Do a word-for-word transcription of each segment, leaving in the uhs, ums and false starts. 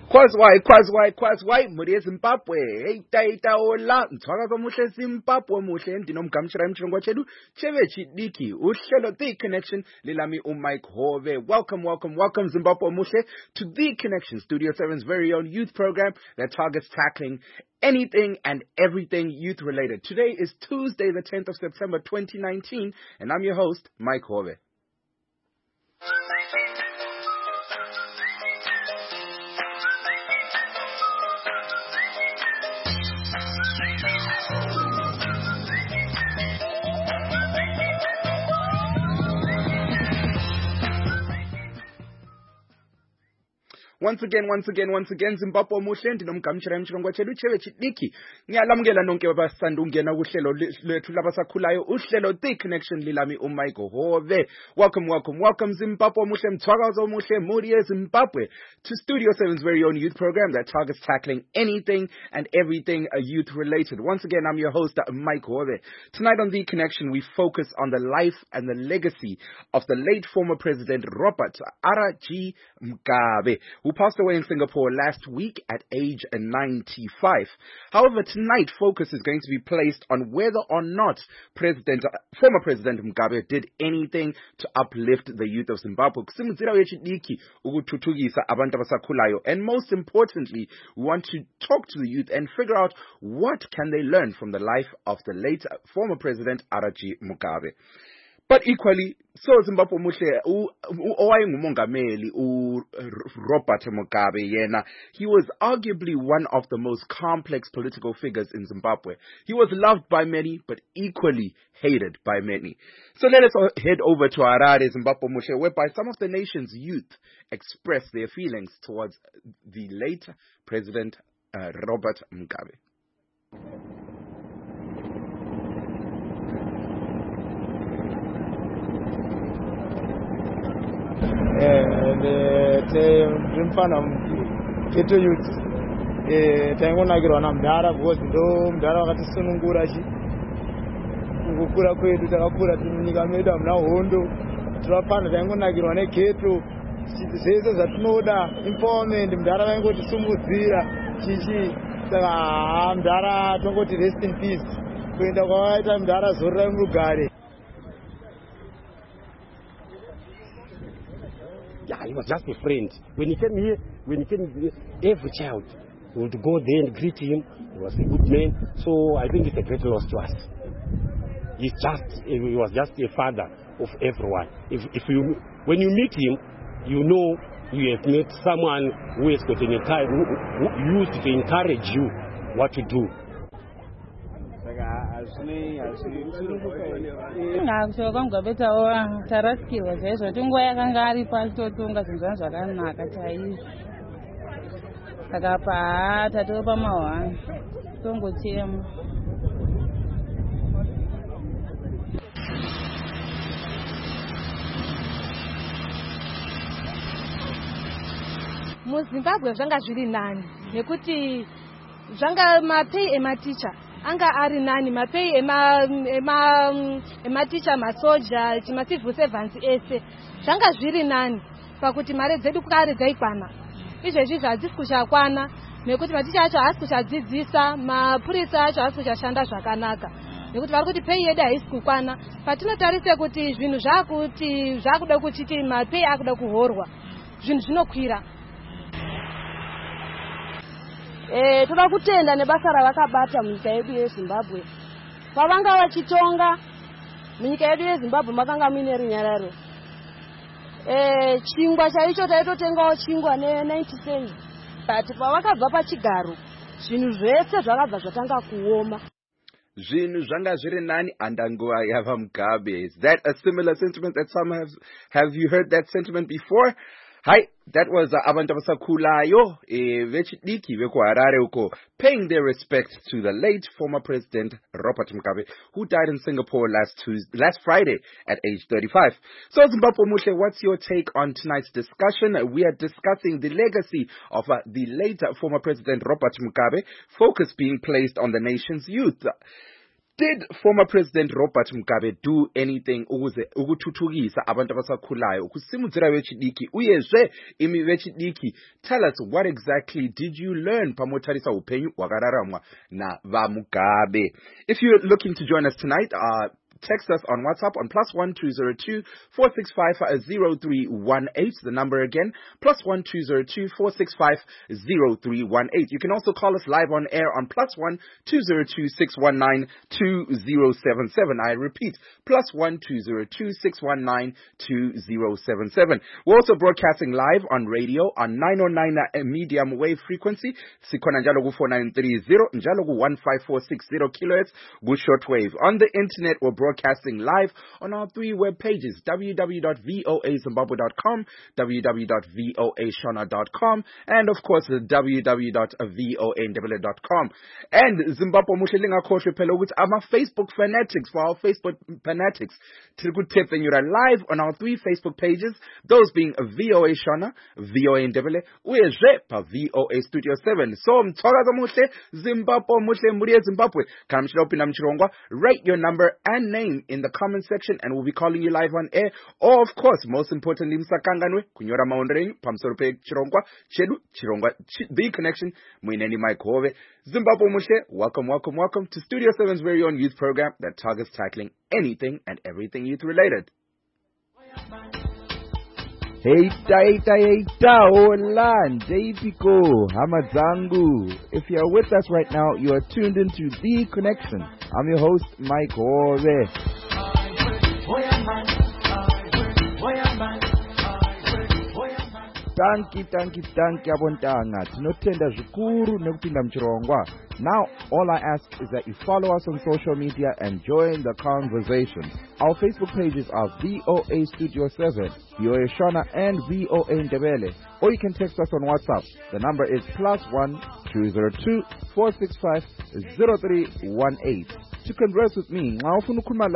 Kwazwai, kwazwai, kwazwai, muri Zimbabwe. Hey, taita ola, mtwakazo muhle Zimbabwe muhle, ndinomgamshira mchirongwa chedu, chevechi diki, uhlelo The Connection, lilami uMike Hove. Welcome, welcome, welcome Zimbabwe muhle to The Connection, Studio seven's very own youth program that targets tackling anything and everything youth related. Today is Tuesday, the tenth of September, twenty nineteen, and I'm your host, Mike Hove. Once again, once again, once again, Zimbabwe muhle ndinomgamshira emchirongwa chedu chevechi diki. Ngiyalamukela nonke abasanda ungena kuhlelo lwethu labasakhulayo uhlelo The Connection lilami uMike Hove. Welcome, welcome, welcome Zimbabwe muhle mthwakazo muhle muri Zimbabwe to Studio seven's very own youth program that targets tackling anything and everything youth related. Once again, I'm your host Mike Hove. Tonight on The Connection we focus on the life and the legacy of the late former President Robert R G Mugabe, who passed away in Singapore last week at age ninety-five. However, tonight focus is going to be placed on whether or not President, former President Mugabe did anything to uplift the youth of Zimbabwe. And most importantly, we want to talk to the youth and figure out what can they learn from the life of the late former President R G Mugabe. But equally, so Zimbabwe muhle owayengumongameli u Robert Mugabe yena, he was arguably one of the most complex political figures in Zimbabwe. He was loved by many, but equally hated by many. So let us head over to Harare, Zimbabwe muhle, whereby some of the nation's youth express their feelings towards the late President uh, Robert Mugabe. And ndimfana keto youth eh taingonakirwa namdara because ndo mdara wakatisunungura chi kukura kwedu takakura munyika medu amuna hondo turapana taingonakirwa neketo zvese zvatinoda empowerment mdara vaingotisimudzira chichi saka mdara tongoti rest in peace kuenda kwavaita mdara zorora murugare. Yeah, he was just a friend. When he came here, when he came here, every child would go there and greet him. He was a good man. So I think it's a great loss to us. He's just, he was just a father of everyone. If, if you, when you meet him, you know you have met someone who has got an entire, who, who used to encourage you what to do. Ngakushoka mugabeta wa taraskiwa zvezvo tingo yakanga ari pasi totunga zvinhu zvakanaka chaizvo saka pa tatopa mahwani tongochema. MuZimbabwe zvanga zviri nani nekuti zvanga mapei ematicha anga ari nani, mapei ema ema ematicha masoja chima civil servants ese zvanga zviri nani pakuti mare dzedu kare dzaikwana. Izvezvi zvadzisi kuchakwana nekuti maticha acho haasi kuchadzidzisa, mapurisa acho haasi kuchashanda zvakanaka nekuti vari kuti pei yedu haisi kukwana. Patinotarise kuti zvinhu zvakuti zvakuda kuchiti mapei akuda kuhorwa, zvinhu zvinokwira. Eh toda kutenda nebasa ravakabata munyika yedu yeZimbabwe. Pavanga vachitonga munyika yedu yeZimbabwe makanga muine runyararo. Eh chingwa chaicho taitotengawo chingwa ne ninety cents. But pavakabva pachigaro zvinhu zvese zvakabva zvatanga kuoma. Zvinhu zvanga zviri nani andangoa yava Mugabe. Is that a similar sentiment that some have have you heard that sentiment before? Hi, that was uh, abantu abasakhulayo vechidiki vekuharare uko paying their respects to the late former President Robert Mugabe, who died in Singapore last Tuesday, last Friday at age thirty-five. So Zimbabwe muhle, what's your take on tonight's discussion? We are discussing the legacy of uh, the late former President Robert Mugabe, focus being placed on the nation's youth. Did former President Robert Mugabe do anything ukuze ukuthuthukisa abantu abasakhulayo ukusimudzira vechidiki uyezve imi vechidiki? Tell us, what exactly did you learn pamotarisa upenyu wakararamwa na va Mugabe? If you're looking to join us tonight, uh text us on WhatsApp on plus one two zero two four six five zero three one eight. The number again, plus one two zero two four six five zero three one eight. You can also call us live on air on plus one two zero two six one nine two zero seven seven. I repeat, plus one two zero two six one nine two zero seven seven. We're also broadcasting live on radio on nine oh nine medium wave frequency. Sikona njalo ku four nine three zero, njalo ku one five four six zero kilohertz, ku shortwave. On the internet, we're broadcasting live on our three web pages, w w w dot voa zimbabwe dot com, w w w dot voa shona dot com, and of course w w w dot voa ndebele dot com. And Zimbabwe muhle lingakhohlwe phela ukuthi ama Facebook fanatics, for our Facebook fanatics, tirikutepenyura live on our three Facebook pages, those being VOA Shona, VOA Ndebele, uyezve pa VOA Studio seven. So mthokaza muhle, Zimbabwe muhle, muri Zimbabwe, kamshila upina mchirongwa, write your number and name in the comment section and we'll be calling you live on air. Or of course, most importantly, msakanganwe, kunyora maondrenyu, pamsorope chirongwa, chedu, chirongwa, ch the connection, mwineni Mike Hove. Zimbabwe mushe, welcome, welcome, welcome to Studio seven's very own youth program that targets tackling anything and everything youth related. Heita, heita, heita, hola, Njayipiko, Hamadzangu. If you're with us right now, you are tuned into The Connection. I'm your host, Mike Hove. Tanki, tanki, tanki, abontanga. Tinotenda zvikuru nekupinda mchirongwa. Now, all I ask is that you follow us on social media and join the conversation. Our Facebook pages are V O A Studio seven, V O A Shona, and V O A Ndebele. Or you can text us on WhatsApp. The number is plus one two zero two four six five zero three one eight. To converse with me, follow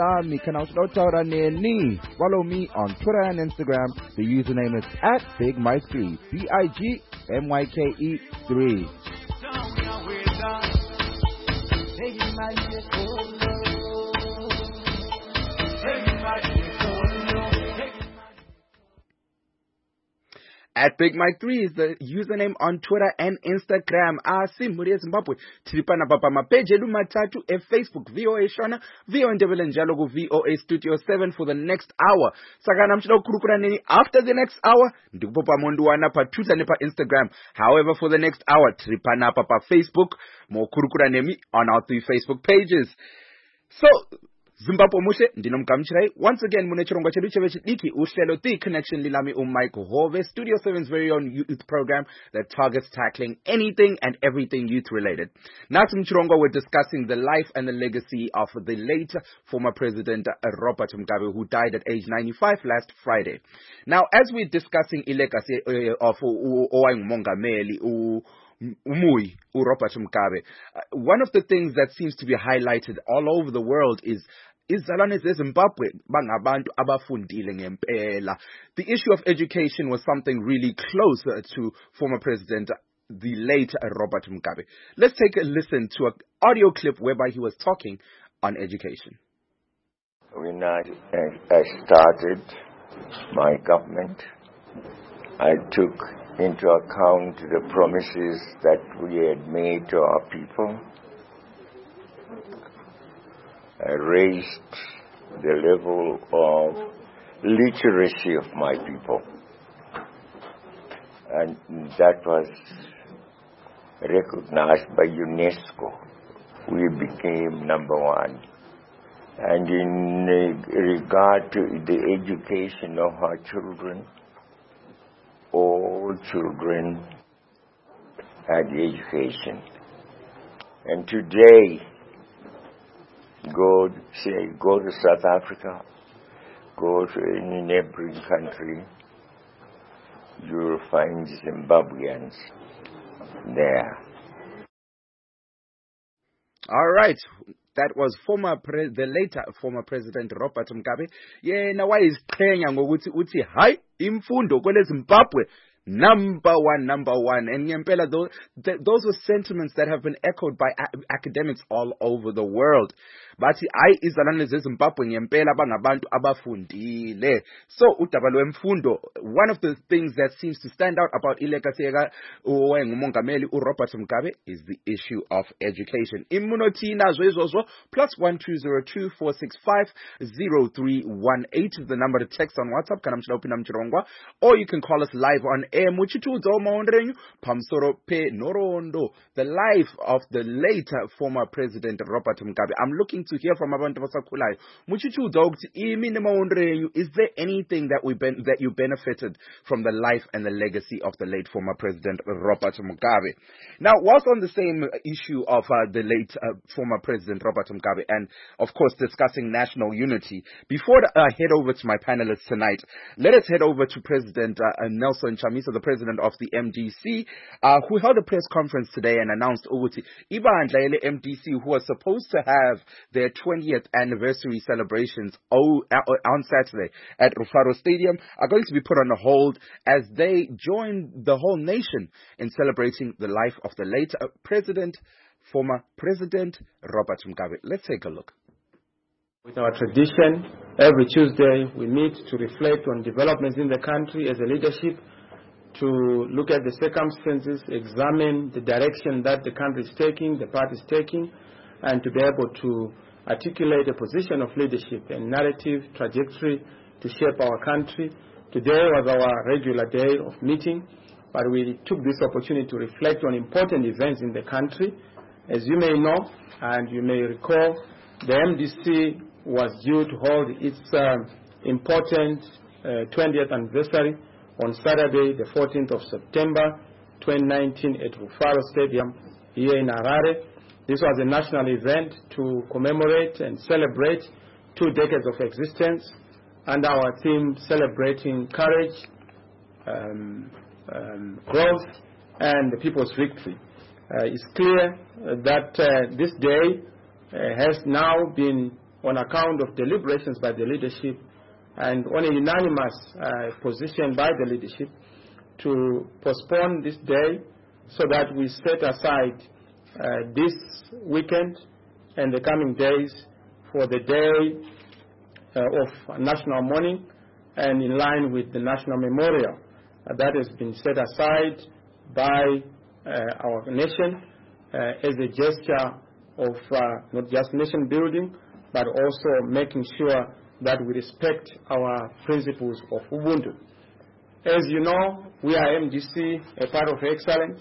me on Twitter and Instagram. The username is at Big Mike three, B I G M Y K E three. At Big Mike three is the username on Twitter and Instagram. Asi muri Zimbabwe. Tilipana papa mapeje lumatatu e Facebook V O A Shona, V O A Ndebele njalo ku V O A Studio seven for the next hour. Sakana mchida ukurukura nini after the next hour. Ndikupopa monduwana pa Twitter ne pa Instagram. However, for the next hour, tilipana papa Facebook. Mo kurukura nemi on our three Facebook pages. So, Zimbabwe mushe ndino mkamchirai. Once again mune chirongwa chedu chevechidiki uhlelo The Connection lilami uMike Hove, Studio seven's very own youth program that targets tackling anything and everything youth related. Nasi mchirongwa, we're discussing the life and the legacy of the late former President Robert Mugabe, who died at age ninety-five last Friday. Now, as we're discussing the legacy uh, of Owain Mongameli, Umui, Robert Mugabe, uh, one of the things that seems to be highlighted all over the world is izalwane zeZimbabwe bangabantu abafundile ngempela. The issue of education was something really close to former President, the late Robert Mugabe. Let's take a listen to an audio clip whereby he was talking on education. When I, I started my government, I took into account the promises that we had made to our people. I raised the level of literacy of my people, and that was recognized by UNESCO. We became number one. And in regard to the education of our children, all children had education. And today, go say go to South Africa, go to any neighboring country, you'll find Zimbabweans there. All right. That was former pre the later former President Robert Mugabe. Yena wayiziqhenya ngokuthi uthi hayi imfundo kwele Zimbabwe Number one, number one. And ngempela, those, th- those were sentiments that have been echoed by a- academics all over the world. Bathi ayi izalwane zeZimbabwe ngempela bangabantu abafundile. So udaba lwemfundo, one of the things that seems to stand out about ilegacy yaka umongameli uRobert Mugabe is the issue of education. Immunotina zwezozo plus one two zero two four six five zero three one eight is the number to text on WhatsApp. Kana mchila upina mchirongwa, or you can call us live on air. Muchitudzo maondrenyu pamsoro pe norondo, the life of the late former President Robert Mugabe. I'm looking to hear from abantu basakhulayo. Muchitudzo ukuthi imi nemaondrenyu, is there anything that we ben- that you benefited from the life and the legacy of the late former President Robert Mugabe? Now, whilst on the same issue of uh, the late uh, former President Robert Mugabe, and of course discussing national unity, before I uh, head over to my panelists tonight, let us head over to President uh, Nelson Chamisa, the president of the M D C, uh, who held a press conference today and announced ukuthi ibandla ele M D C, who was supposed to have their twentieth anniversary celebrations oh, uh, on Saturday at Rufaro Stadium, are going to be put on hold as they join the whole nation in celebrating the life of the late uh, president, former President Robert Mugabe. Let's take a look. With our tradition, every Tuesday we meet to reflect on developments in the country as a leadership, to look at the circumstances, examine the direction that the country is taking, the party is taking, and to be able to articulate a position of leadership and narrative trajectory to shape our country. Today was our regular day of meeting, but we took this opportunity to reflect on important events in the country. As you may know, and you may recall, the M D C was due to hold its um, important uh, twentieth anniversary on Saturday, the fourteenth of September twenty nineteen at Rufaro Stadium here in Harare. This was a national event to commemorate and celebrate two decades of existence under our theme celebrating courage, um, um, growth, and the people's victory. Uh, it's clear uh, that uh, this day uh, has now been on account of deliberations by the leadership and on a unanimous uh, position by the leadership to postpone this day so that we set aside uh, this weekend and the coming days for the day uh, of national mourning and in line with the national memorial uh, that has been set aside by uh, our nation uh, as a gesture of uh, not just nation building, but also making sure that we respect our principles of Ubuntu. As you know, we are M D C, a part of excellence.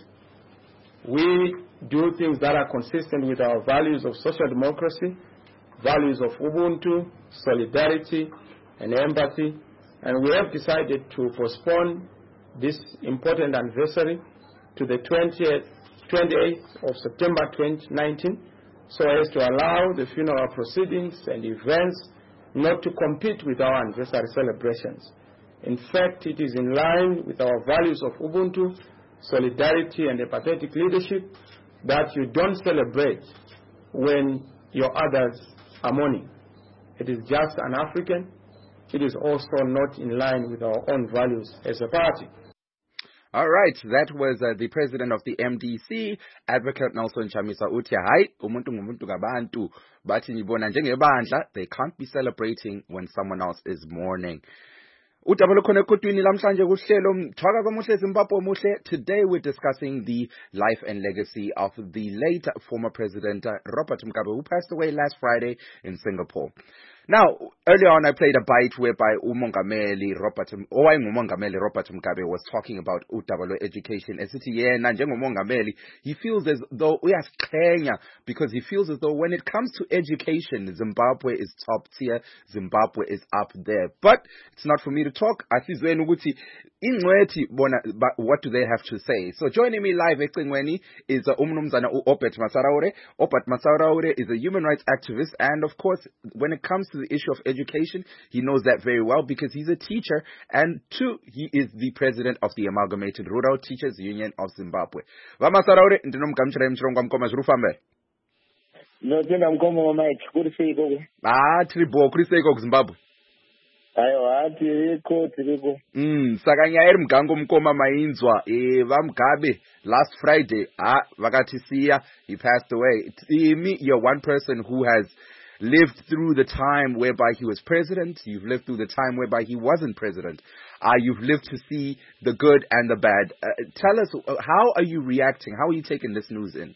We do things that are consistent with our values of social democracy, values of Ubuntu, solidarity, and empathy. And we have decided to postpone this important anniversary to the twentieth, twenty-eighth of September twenty nineteen, so as to allow the funeral proceedings and events not to compete with our anniversary celebrations. In fact, it is in line with our values of Ubuntu, solidarity, and empathetic leadership that you don't celebrate when your others are mourning. It is just an African. It is also not in line with our own values as a party. All right, that was uh, the president of the M D C, Advocate Nelson Chamisa uthi hayi umuntu ngumuntu ngabantu bathi nibona njengebandla, they can't be celebrating when someone else is mourning. Udaba lukhona ekotwini lamhlanje kuhlelo mthwaka komuhle Zimbabwe muhle. Today we're discussing the life and legacy of the late former president uh, Robert Mugabe, who passed away last Friday in Singapore. Now, earlier on I played a bite whereby umongameli Robert owayengumongameli Robert Mugabe was talking about udaba lwe education. Esithi yena njengomongameli, he feels as though uyaziqhenya because he feels as though when it comes to education, Zimbabwe is top tier, Zimbabwe is up there. But it's not for me to talk. Asizweni ukuthi ingcwethi bona, what do they have to say? So joining me live ecingweni is uh, umnumzana uObert Masaraure. Obert Masaraure is a human rights activist, and of course, when it comes to the issue of education, he knows that very well because he's a teacher, and two, he is the president of the Amalgamated Rural Teachers Union of Zimbabwe. Vamasaraure, ndinomgamchira mchirongwa mkoma zvirufambe. No, tena mkoma mama ekuri seiko. Ah, tribo kuri seiko ku Zimbabwe. aiwa tiriko tiriko mm saka nyaya iri mugango mukoma mainzwa eh vaMugabe last Friday ah vakatisiya, he passed away. Imi, you're one person who has lived through the time whereby he was president. You've lived through the time whereby he wasn't president. Uh, you've lived to see the good and the bad. Uh, tell us, uh, how are you reacting? How are you taking this news in?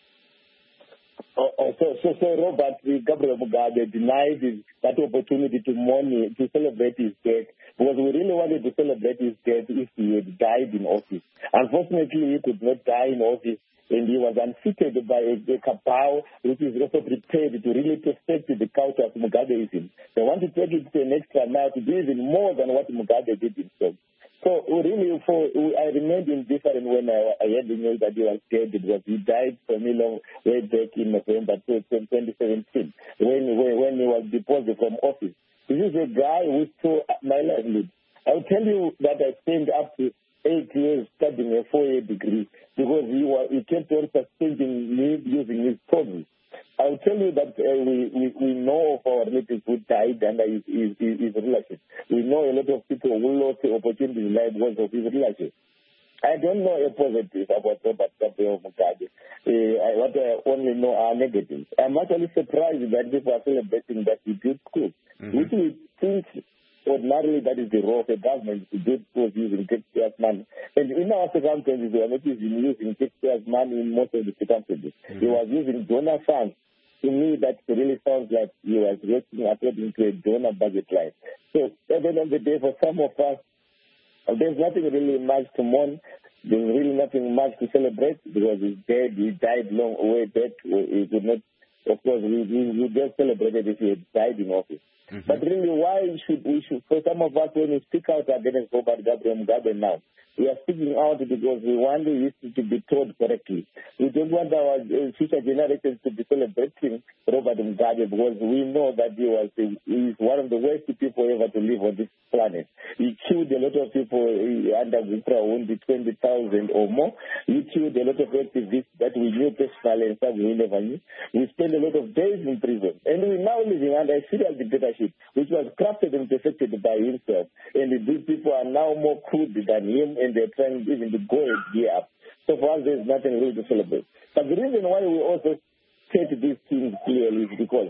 Oh, oh, so, so, so Robert Gabriel Mugabe denied his, that opportunity to mourn, to celebrate his death, because we really wanted to celebrate his death if he had died in office. Unfortunately, he could not die in office, and he was unfitted by a, a cabal which is also prepared to really perfect the culture of Mugabeism. They want to take it to an extra mile to do even more than what Mugabe did himself. So really, for I remained indifferent when I, I heard the news that he was dead, because he died for me long way back in November twenty seventeen, when, when, when he was deposed from office. This is a guy who saw my livelihood. I'll tell you that I spent up to eight years studying a four-year degree, because he, was, he kept on suspending me using his problems. I'll tell you that uh, we, we, we know of our relatives who died under his, his, his, his relationship. We know a lot of people who lost the opportunity in life because of his relationship. I don't know a positive about Robert Gabriel Mugabe. Uh, what I only know are negatives. I'm actually surprised that people are celebrating that he built schools, mm-hmm. which we think ordinarily that is the role of the government, to build schools using taxpayers' money. And in our circumstances, we are not even using taxpayers' money in most of the circumstances. Mm-hmm. He was using donor funds. To me, that really sounds like he was working according to a donor budget line. So at the end of the day, for some of us, there's nothing really much to mourn. There's really nothing much to celebrate, because he's dead. He died long way back. He could not, of course, we, we, we just celebrated if he had died in office. Mm-hmm. But really, why should we should, for some of us, when we speak out against Robert Gabriel Mugabe now, we are speaking out because we want the history to be told correctly. We don't want our uh, future generations to be celebrating Robert Mugabe, because we know that he was the, he is one of the worst people ever to live on this planet. He killed a lot of people uh, under Vitra, only twenty thousand or more. He killed a lot of activists that we knew personally and some we never knew. We spent a lot of days in prison. And we're now living under a serial dictatorship, which was crafted and perfected by himself. And these people are now more crude than him, and they're trying even to go a gear up. So for us, there's nothing really to celebrate. But the reason why we also state these things clearly is because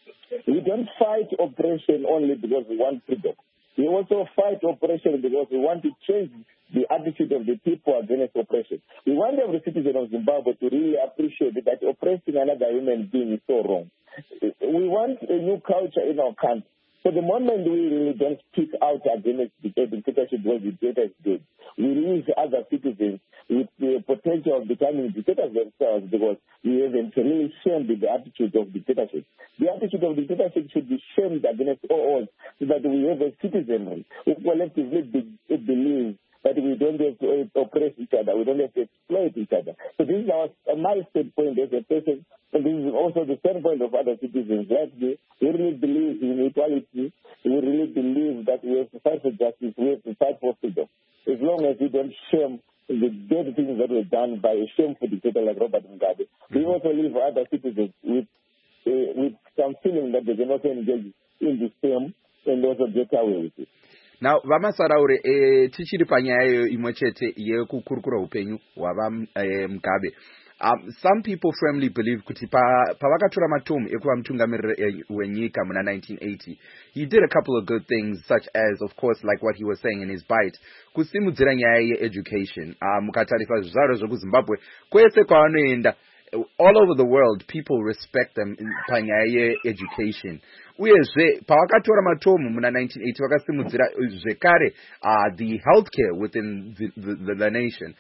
we don't fight oppression only because we want freedom. We also fight oppression because we want to change the attitude of the people against oppression. We want every citizen of Zimbabwe to really appreciate that oppressing another human being is so wrong. We want a new culture in our country. So the moment we really don't speak out against the dictatorship because the dictator is dead, we leave other citizens with the potential of becoming dictators themselves, because we haven't really shamed the attitude of dictatorship. The attitude of dictatorship should be shamed against all, so that we have a citizenry who collectively be, believe that we don't have to oppress each other, we don't have to exploit each other. So this is our, my standpoint as a person, and this is also the standpoint of other citizens like me. We really believe in equality. We really believe that we have to fight for justice, we have to fight for freedom. As long as we don't shame the dead things that were done by a shameful dictator like Robert Mugabe, mm-hmm. we also leave other citizens with uh, with some feeling that they can also engage in the same and also get away with it. Now, vamasaraure eh tichiri panyaya imwe chete yekukurukura upenyu hwava Mugabe. Um, some people firmly believe kuti pavakatora matomu ekuva mutungamiriri wenyika muna nineteen eighty, he did a couple of good things, such as, of course, like what he was saying in his bite, kusimudzira nyaya yeeducation. Mukatarisa zvizvarwa zvekuZimbabwe kwese kwaanoenda, all over the world, people respect them panyaya yeeducation. Uyezve pavakatora matomu muna nineteen eighty vakasimudzira zvekare uh, the healthcare within the, the, the nation.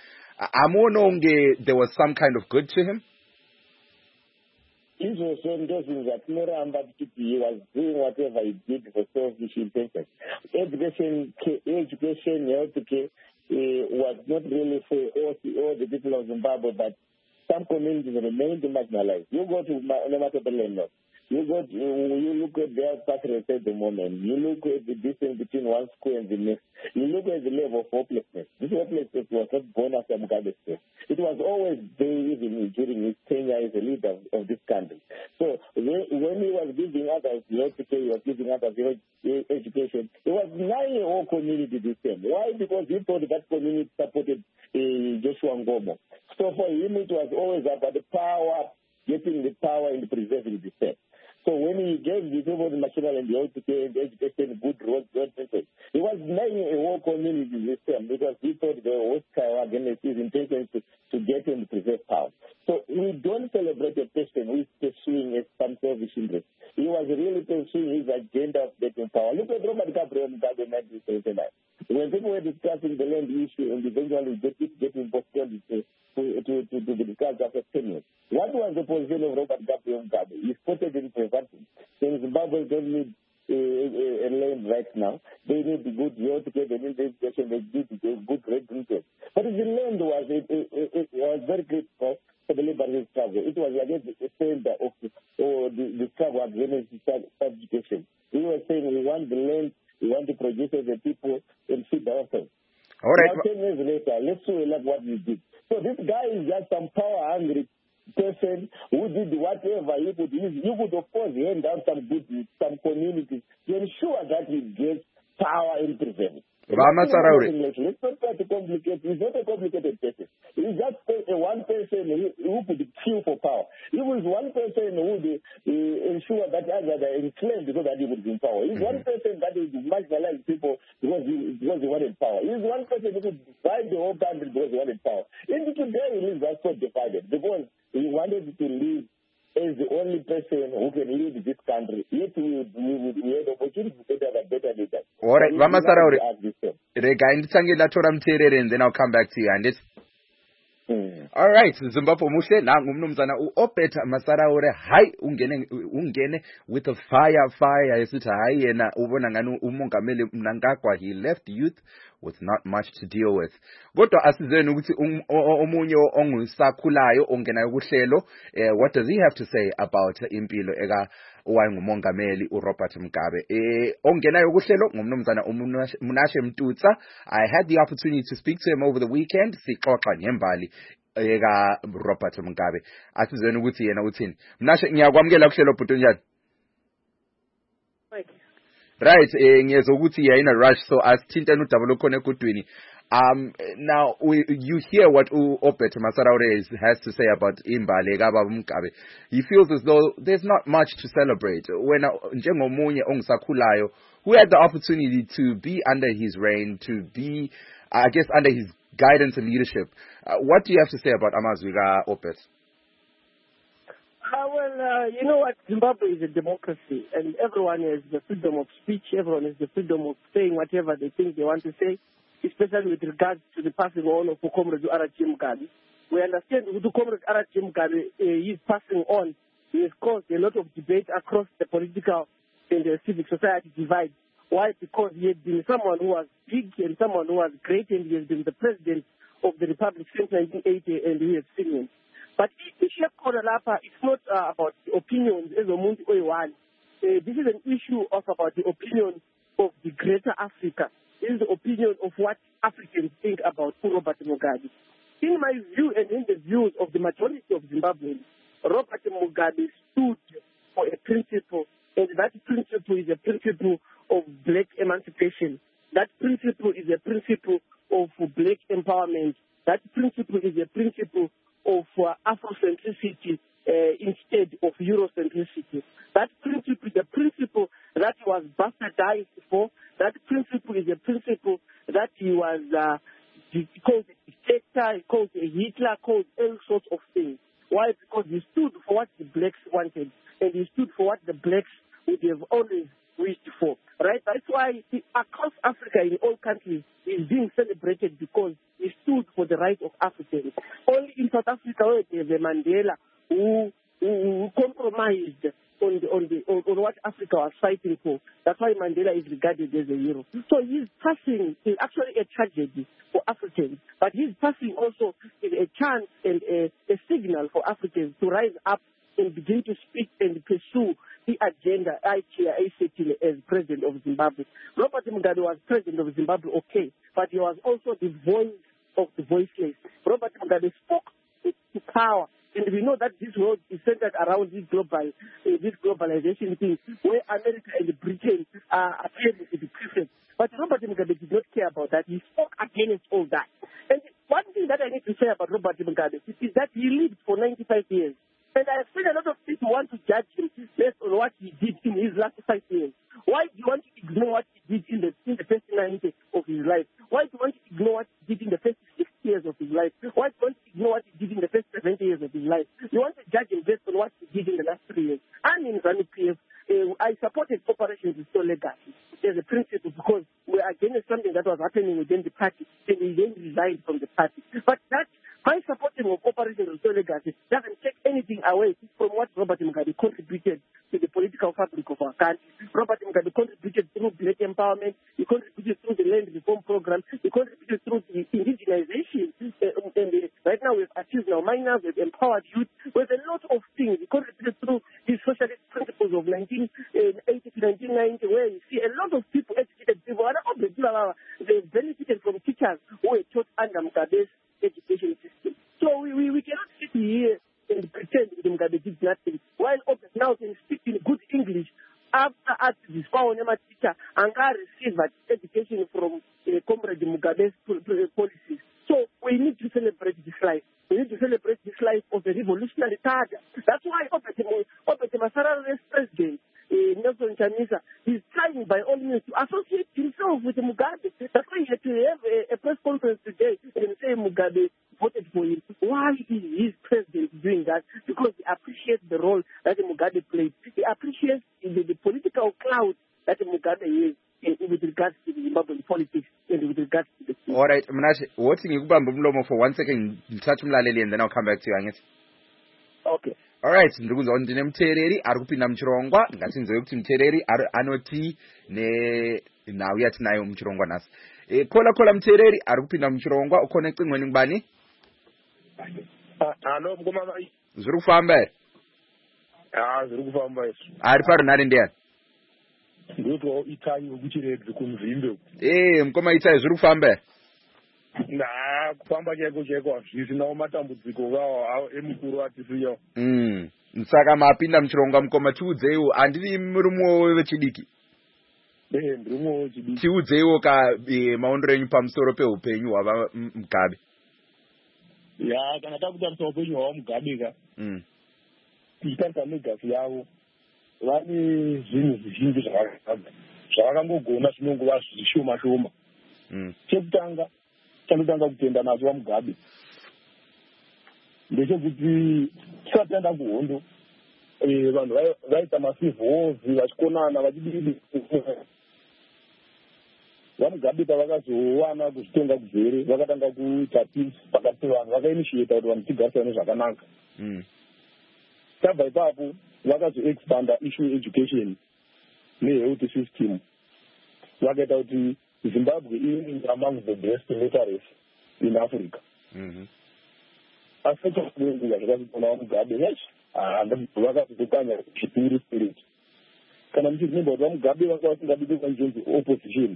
Amononge, there was some kind of good to him? He was doing whatever he did for selfish intentions. Education, education, healthcare uh, was not really for all the, all the people of Zimbabwe, but some communities remained marginalized. You go to Nematabeleno. You go, to, you look at their pathways at the moment. You look at the distance between one school and the next. You look at the level of hopelessness. This hopelessness was not born after Mugabe's death. It was always there even during his tenure as a leader of, of this country. So when, when he was giving others health care, he was giving others education, he community this time. Why? Because he thought that community supported uh, Joshua Ngomo. So for him, it was always about the power, getting the power and preserving the state. So when he gave the people the national and the education, good roads, good things, he was denying a whole community this time because he thought the Oscar against his intention to, to get and preserve power. So we don't celebrate a person who is pursuing some selfish interest. He was really pursuing his agenda of getting power. Look at Robert Gabriel Mugabe in nineteen seventy-nine. When people were discussing the land issue and eventually get it getting postponed to, to, to, to, to be discussed after ten years. What was the position of Robert Gabriel Mugabe? He spotted in prevention. In Zimbabwe, don't need uh, a, a land right now. They need good health care, they need education, they need good rate return. But the land was, it, it, it, it was very critical for the liberation struggle. It was against the center of or the, the struggle against education. We were saying we want the land, we want to produce as the people and feed ourselves. All right. Now, ten years later, let's see what we did. So this guy is just some power-hungry person who did whatever he could use. You could, of course, hand down some good, some communities to ensure that he gets power and preserve it. Let's not try to complicate. He's not a complicated person. He's just a one person who, who could kill for power. He was one person who would uh, ensure that others are enslaved because that he was in power. He's one person that would marginalize people because he, because he wanted power. He's one person who could divide the whole country because he wanted power. And today he lives as so divided because he wanted to live as the only person who can lead this country. Yet we, we, we had opportunity to better and better leaders. All right, Ramasaraure. Rega nditsange Tora Mterere and then I'll come back to you, Andis. Mm. All right, Zimbabwe muhle nangu mnumzana uObert Masaraure. Hayi ungene ungene with a fire fire yesithi hayi yena ubona ngani umongameli Mnangagwa, he left youth with not much to deal with. Kodwa asizeni ukuthi omunye ongusakhulayo ongenayo kuhlelo, what does he have to say about impilo eka owayengumongameli uRobert Mugabe? Eh ongenayo kuhlelo ngumnumzana uMunashe Mtutsa. I had the opportunity to speak to him over the weekend. Sixoxa ngembali eka Robert Mugabe. Asizeni ukuthi yena uthini. Mnashe ngiyakwamukela kuhlelo bhuti njani? Right, eh ngiyeza ukuthi yeah in a rush, so asithinta nodabula khona egudwini. Um now we, you hear what Obert Masaraure has to say about imbali kaBaba Mugabe. He feels as though there's not much to celebrate. When njengomunye ongisakhulayo who had the opportunity to be under his reign, to be I guess under his guidance and leadership. Uh, what do you have to say about amazwi kaObert? Uh, well, uh, you know what? Zimbabwe is a democracy, and everyone has the freedom of speech. Everyone has the freedom of saying whatever they think they want to say, especially with regards to the passing on of Comrade Arachi Mugabe. We understand that Comrade Arachi Mugabe uh, is passing on. He has caused a lot of debate across the political and the civic society divide. Why? Because he has been someone who was big and someone who was great, and he has been the president of the Republic since nineteen eighty, and we have seen him. But issue it's not uh, about the opinions as a Mundi Oiwan. Uh, this is an issue of about the opinion of the greater Africa. This is the opinion of what Africans think about Robert Mugabe. In my view and in the views of the majority of Zimbabweans, Robert Mugabe stood for a principle, and that principle is a principle of black emancipation. That principle is a principle of black empowerment. That principle is a principle of uh, Afrocentricity uh, instead of Eurocentricity. That principle is a principle that was bastardized for. That principle is a principle that he was uh, he called a dictator, he called a Hitler, called all sorts of things. Why? Because he stood for what the blacks wanted, and he stood for what the blacks would have always wished for. Right? That's why he, across Africa, in all countries, is being celebrated because he stood for the right of Africans. Only in South Africa, where there's a Mandela who, who, who compromised on, the, on, the, on, on what Africa was fighting for. That's why Mandela is regarded as a hero. So his passing is actually a tragedy for Africans, but his passing also is a chance and a, a signal for Africans to rise up and begin to speak and pursue the agenda I chair as president of Zimbabwe. Robert Mugabe was president of Zimbabwe, okay, but he was also the voice of the voiceless. Robert Mugabe spoke to power, and we know that this world is centered around this global, uh, this globalization thing, where America and Britain are appearing to be perfect. But Robert Mugabe did not care about that. He spoke against all that. And one thing that I need to say about Robert Mugabe is that he lived for ninety-five years. And I have seen a lot of people want to judge him based on what he did in his last five years. Why do you want to ignore what he did in the, in the first ninety of his life? Why do you want to ignore what he did in the first sixty years of his life? Why do you want to ignore what he did in the first seventy years of his life? You want to judge him based on what he did in the last three years. I'm in ZANU-P F. Uh, I supported Operation Restore Legacy as a principle because we were against something that was happening within the party, and we then resigned from the party. But that my supporting of Operation Restore Legacy doesn't take anything away from what Robert Mugabe contributed to the political fabric of our country. Robert Mugabe contributed through black empowerment, he contributed through the land reform program, he contributed through the indigenization. Uh, and uh, right now we've achieved now minors, we've empowered youth, with a lot of things. He contributed through the socialist principles of nineteen eighty to nineteen ninety, where you see a lot of people, educated people, and all the people, they benefited from teachers who were taught under Mugabe's education system. So we, we, we cannot sit here and pretend that Mugabe did nothing. While others now can speak in good English after at this power teacher and I receive that education from uh, Comrade Mugabe's policies. So we need to celebrate this life. We need to celebrate this life of a revolutionary target. That's why Obete Masara's president, uh, Nelson Chamisa, is trying by all means to associate himself with Mugabe. That's why he had to have a, a press conference today and say Mugabe voted for him. Why is his president doing that? Because he appreciates the role that Mugabe played. He appreciates the, the political clout that Mugabe is in, with regards to the Zimbabwean politics and with regards to the... All right, Mnashe, what's in Yukubamba Mlomo for one second, touch Mlaleli, and then I'll come back to you, Agnes. Okay. All right, ndikuza ndine mtereri ari kupinda muchirongwa ngati nzeye kuti mtereri ari anoti ne nauya tinayo muchirongwa nasi. E, kola kola mtereri ari kupinda muchirongwa uconnect imweni ngubani? Hello, mkoma mai. Zviri kufamba here? Ah, zviri kufamba here. Ari parunhare ndiani? Ndotwa Itayi wekuchiredzi kumzimbe. Eh, mkoma Itayi zviri kufamba here? Nah, kufamba chaiko chaiko hazvisinawo matambudziko kawo emukuru atisiyo. Mm. Saka mapinda muchirongwa mkoma tiudzeiwo handiri muri mumwe wechidiki. Eh, ndiri mumwe wechidiki. Tiudzeiwo ka e, maondero enyu pamusoro peupenyu hwava Mugabe. Ya, kana takutarisa upenyu hwava Mugabe ka. Mm. Tichitarisa legacy yavo vane zvinhu zvizhinji zvavakangogona zvinongova zvishoma shoma. Mm. Chekutanga chandotanga kutenda nazo vaMugabe ndechekuti tisati taenda kuhondo vanhu vaita masivhozi vachikonana vachidii vaMugabe pavakazowana kuzvitenga kuzere vakatanga kuita peace pakati pevanhu vakainitiata kuti vanhu tigarisane zvakanaka. Tabva ipapo vakazoexpanda issue education nehealth system vakaita kuti Zimbabwe is among the best literacy in Africa. Mm-hmm. Asi kwakuenguva zvakazikona vaMugabe yacho vakazotokanya chipiri spirit. Kana muchizimba kuti vaMugabe vanga vasingadi kuva nzvimbo opposition.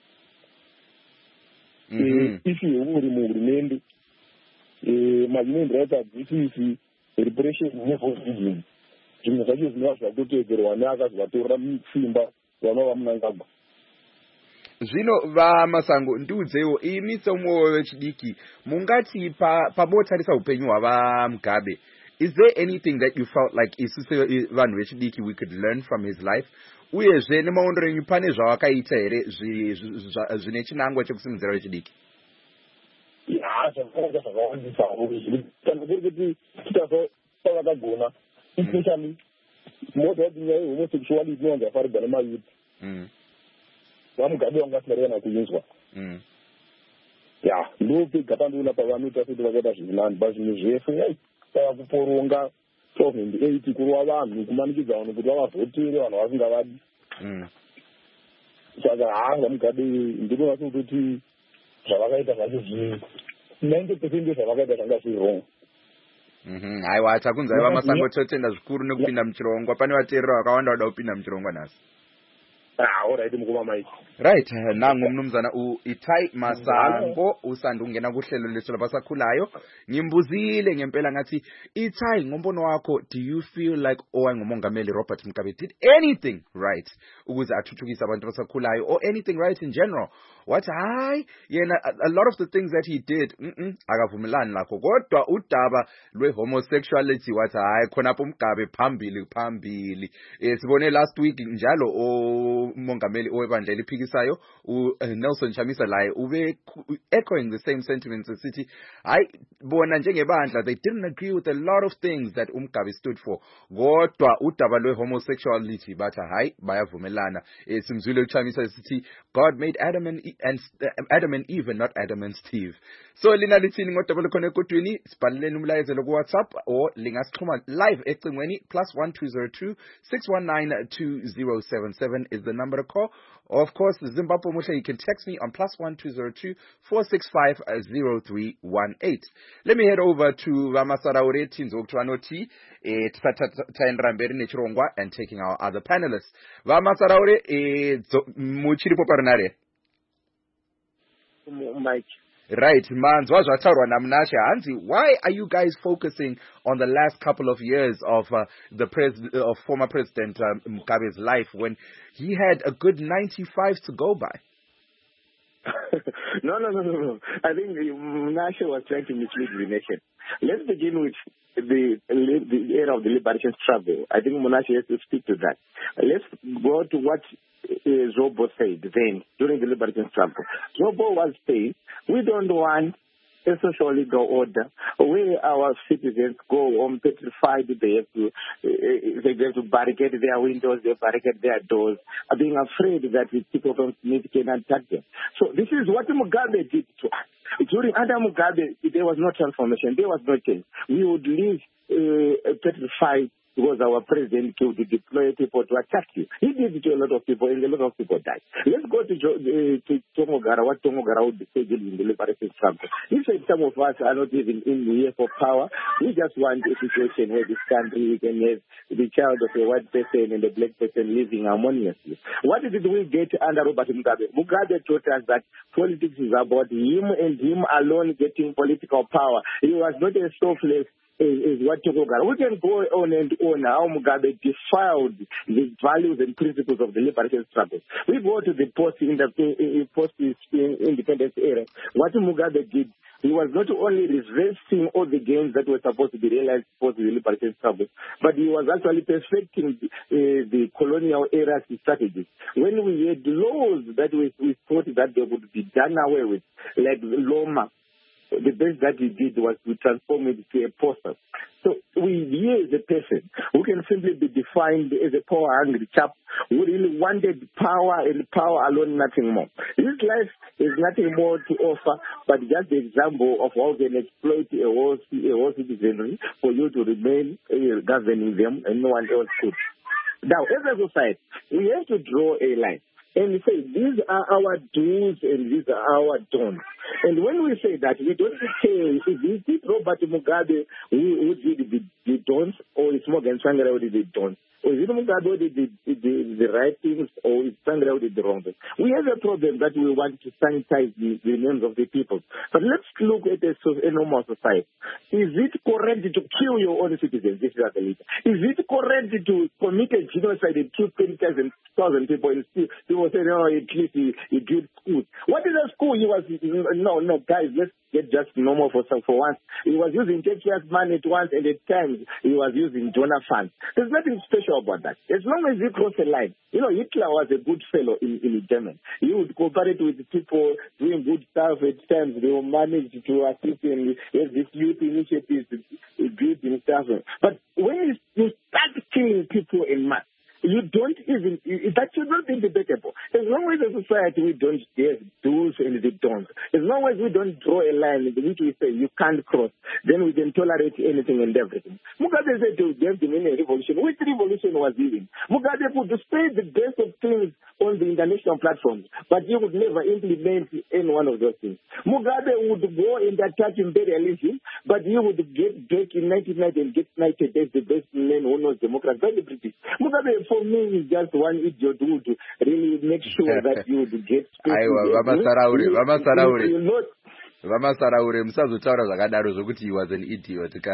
Issue yeuri muhurumende ma-human rights abuses, repression nevotism. Zvinhu zvacho zvinova zvakutotedzerwa neakazovatorera simba vanova Mnangagwa. Zvino vaMasango ndiudzeiwo imi somumwe wechidiki mungati pamotarisa upenyu hwavaMugabe, is there anything that you felt like isusu vanhu vechidiki we could learn from his life? Uyezve nemaondero enyu pane zvawakaita here zvine chinangwa chekusimudzira vechidiki? Ya, zvakaita zvakawandisa kana kuri kuti titazopavakagona especially moda kuti nyaya yehomosexuality inonzi yafarigwa nemayuth. vaMugabe vanga vasingari kana kuinzwa. Ya, ndopega pandoona pavanoita kuti vakaita zvirinani pazvinhu zvese yai saka kuporonga two thousand eight kurova vanhu kumanikidza vanhu kuti vavavhotere vanhu vasingavadi. Saka haa vaMugabe ndinoona sekuti zvavakaita zvacho ninety percent zvavakaita zvanga zviri wrong. Haiwa takunzai vaMasango totenda zvikuru nekupinda muchirongwa. Pane vateerera vakawanda vada kupinda muchirongwa nhasi. Ah, alright mkuba Mike. Right, nangu umnumzana uItai Masango usanda ungena kuhlelo lethu labasakhulayo. Ngimbuzile ngempela ngathi Itai ngombono wakho, do you feel like owangumongameli Robert Mugabe did anything right ukuze athuthukise abantu abasakhulayo or anything right in general? What hayi yena a lot of the things that he did mhm akavumelani lakho, kodwa udaba lwe homosexuality wathi hayi khonapho uMgabe phambili phambili. Eh sibone last week njalo umongameli owebandla eliphikisayo uNelson Chamisa laye ube echoing the same sentiments esithi hayi bona njengebandla they didn't agree with a lot of things that uMgabe stood for, kodwa udaba lwe homosexuality bathi hayi bayavumelana. Eh simzwile uChamisa esithi God made Adam and and uh, Adam and Eve and not Adam and Steve. So lina lithini ngodaba khona ekodweni sibhaleleni umlayezelo ku WhatsApp or lingasixhuma live ecingweni plus one two zero two six one nine two zero seven seven is the number to call. Of course, Zimbabwe Musha, you can text me on plus one two zero two four six five zero three one eight. Let me head over to Vamasaraure Tinzokwanoti Tainramberi Nechirongwa and taking our other panelists. Vamasaraure Muchiri Poparnare. Mike. Right, manzwa zvatarwa namnasha hanzi, why are you guys focusing on the last couple of years of uh, the pres of former President um, Mugabe's life when he had a good ninety-five to go by? no, no, no, no, no. I think Mnashe was trying to mislead the nation. Let's begin with the the era of the liberation struggle. I think Mnashe has to speak to that. Let's go to what uh, Zobo said then during the liberation struggle. Zobo was saying, we don't want a social legal order where our citizens go home petrified. They have to uh, they have to barricade their windows, they barricade their doors, are being afraid that the people from Smith can attack them. So this is what Mugabe did to us. During under Mugabe, there was no transformation, there was no change. We would live uh, petrified because our president could deploy people to attack you. He did it to a lot of people, and a lot of people died. Let's go to, uh, to Tomogara, what Tomogara would say in the liberation struggle. He said some of us are not even in the year for power. We just want a situation where this country we can have the child of a white person and a black person living harmoniously. What did we get under Robert Mugabe? Mugabe taught us that politics is about him and him alone getting political power. He was not a selfless is what you got. We can go on and on how Mugabe defiled the values and principles of the liberation struggle. We go to the post in the post independence era. What Mugabe did, he was not only reversing all the gains that were supposed to be realized post the liberation struggle, but he was actually perfecting uh, the colonial era strategies. When we had laws that we, we thought that they would be done away with, like Loma, the best that he did was to transform it to a process. So we, here as a person, who can simply be defined as a power-hungry chap who really wanted power and power alone, nothing more. His life is nothing more to offer but just the example of how we can exploit a whole, a whole citizenry for you to remain uh, governing them and no one else could. Now, as a society, we have to draw a line and say, these are our do's and these are our don'ts. And when we say that, we don't say, is it Robert Mugabe who did the, the don'ts, or is Morgan Tsvangirai who did the don'ts? Or is it Mugabe who did the, the, the right things, or is Tsvangirai who did the wrong things? We have a problem that we want to sanitize the, the names of the people. But let's look at a, a normal society. Is it correct to kill your own citizens? This is the leader. Is it correct to commit a genocide and kill twenty thousand people and still people say, no, at least he, he built schools? What is a school? He was, no, no, guys, let's get just normal for for once. He was using Texas money at once, and at times he was using donor funds. There's nothing special about that. As long as you cross a line. You know, Hitler was a good fellow in, in Germany. He would cooperate with people doing good stuff. At times they will manage to assist in this youth initiatives, building stuff. But when you start killing people in mass, you don't even, that should not be debatable. As long as a society we don't have do's and the don'ts, as long as we don't draw a line in which we say you can't cross, then we can tolerate anything and everything. Mugabe said to give them in a revolution. Which revolution was he in? Mugabe would display the best of things on the international platforms, but he would never implement any one of those things. Mugabe would go and attack imperialism, but he would get back in nineteen ninety and get knighted as the best man who knows democracy by the British. Mugabe, for me, is just one idiot who would really make sure that you would get space. Aiwa, Vama Saraure, Vama Saraure. Vama Saraure, musazotaura zvakadaro zvokuti he was an idiot ka.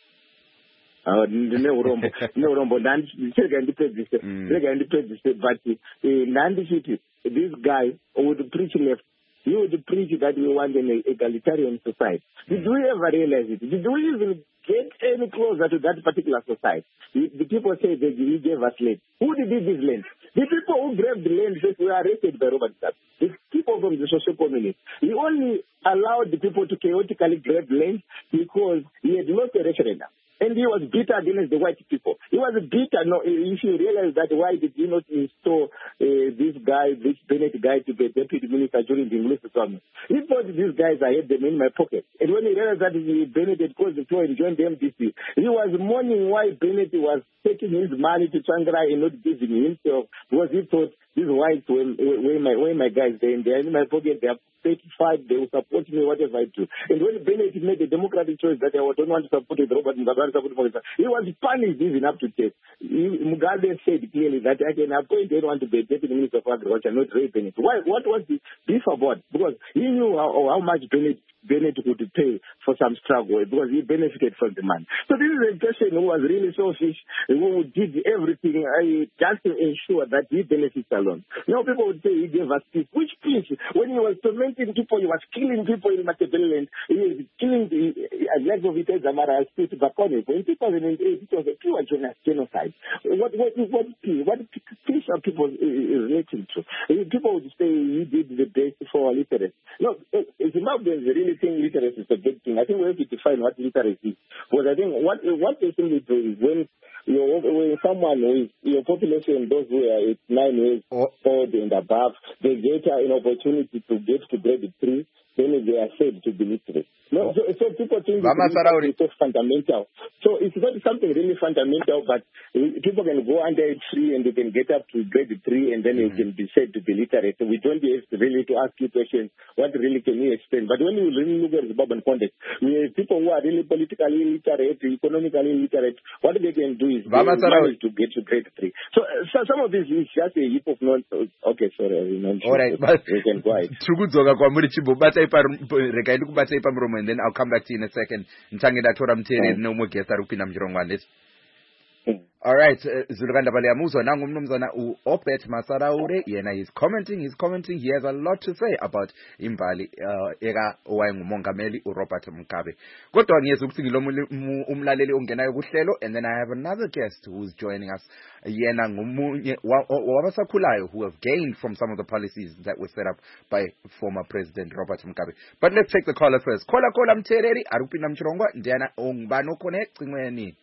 ndine urombo ndine urombo ndirega ndipedzise ndirega ndipedzise but ndandichiti this guy would preach left. He would preach that we want an egalitarian society. Did we ever realize it? Did we even get any closer to that particular society? The, the people say that he gave us land. Who did he give land? The people who grabbed the land were arrested by Robert Mugabe. The people from the social community. He only allowed the people to chaotically grab land because he had lost a referendum. And he was bitter against the white people. He was bitter. No, if you realize that, why did he not install uh, this guy, this Bennett guy, to be deputy minister during the English government? He thought these guys, I had them in my pocket. And when he realized that Bennett had closed the door and joined the M D C, he was mourning why Bennett was taking his money to Tsvangirai and not giving himself, because he thought these whites were, were, my, were my guys. They, they are in my pocket. They are thirty-five. They will support me, whatever I do. And when Bennett made a democratic choice that I don't want to support with Robert Mugabe, he was punished even up to death. Mugabe said clearly that I can appoint anyone to be deputy minister of agriculture, not Ray Bennett. Why, what was the beef about? Because he knew how, how much Bennett Bennett would pay for some struggle because he benefited from the man. So this is a person who was really selfish, who did everything uh, just to ensure that he benefits alone. Now people would say he gave us peace. Which peace? When he was tormenting people, he was killing people in Matabeleland. He was killing the like of Vitesse Zamara State Bakone. In two thousand eight, it was a pure genocide. What what what peace? What peace are people relating to? People would say he did the best for literacy. No, Zimbabwe is really think literacy is a big thing. I think we have to define what literacy is. Because I think what what they simply do is when you when someone who is your population, those who are nine years old and above, they get an opportunity to get to grade three, then they are said to be literate. No, so, so people think it's so fundamental. So it's not something really fundamental, but people can go under a tree and they can get up to grade three and then mm-hmm. they can be said to be literate. So we don't have to really to ask you questions, what really can you explain? But when you really look at the Zimbabwean context, we have people who are really politically literate, economically literate, what they can do is they manage to get to grade three. So, so some of this is just a heap of nonsense. Okay, sorry, I will not. All right, but we can go ahead. And then I'll come back to you in a second. All right, Zulukanda Baliamuzwa nangu mnumzana u Obet Masaraure yena is commenting, he's commenting, he has a lot to say about imbali uh, eka owayengumongameli uRobert Mugabe. Kodwa ngiyeza ukuthi ngilo umlaleli ongenayo kuhlelo, and then I have another guest who's joining us. Yena ngumunye wabasakhulayo who have gained from some of the policies that were set up by former President Robert Mugabe. But let's take the caller first. Kola kola Mtereri arupina mchirongwa ndiyana ongibano khone cingweni.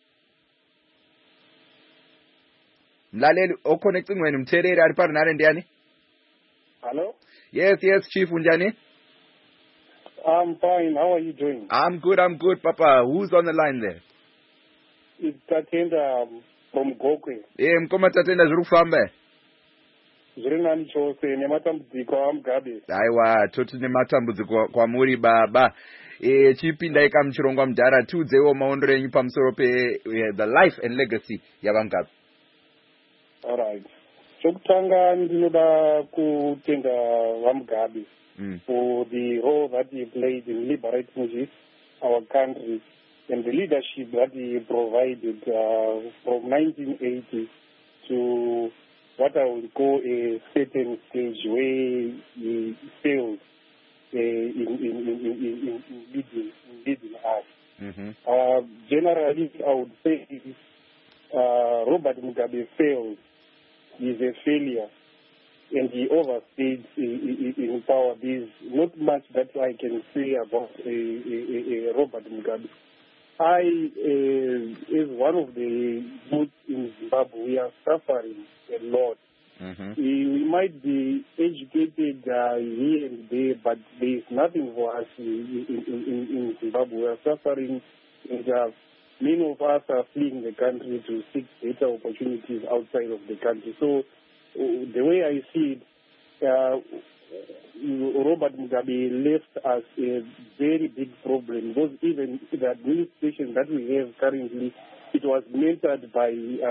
Mlaleli oconnecting when Mtereri ari pari nare ndiyani? Hello? Yes, yes, Chief unjani? I'm fine. How are you doing? I'm good, I'm good, Papa. Who's on the line there? It's Tatenda from Gokwe. Eh, mkoma Tatenda zviri kufamba. Zviri nani chose nematambudziko aMugabe. Aiwa, toti nematambudziko kwamuri baba. Eh, chipinda eka mchirongwa mudhara tiudzewo maondero enyu pamusoro pe the life and legacy yaVaMugabe. All right. Chokutanga ndinoda kutenda vaMugabe mm. for the role that he played in liberating our country and the leadership that he provided uh, from nineteen eighty to what I would call a certain stage where he failed uh, in, in, in, in, in, in, leading, in leading us. Mm-hmm. Uh, generally, I would say uh, Robert Mugabe failed. Is a failure, and he overstayed in, in, in power. There's not much that I can say about a, a, a Robert Mugabe. I, uh, as one of the youth in Zimbabwe, we are suffering a lot. Mm-hmm. We, we might be educated uh, here and there, but there is nothing for us in, in, in, in Zimbabwe. We are suffering, and uh, many of us are fleeing the country to seek better opportunities outside of the country. So the way I see it, uh, Robert Mugabe left us a very big problem, because even the administration that we have currently, it was mentored by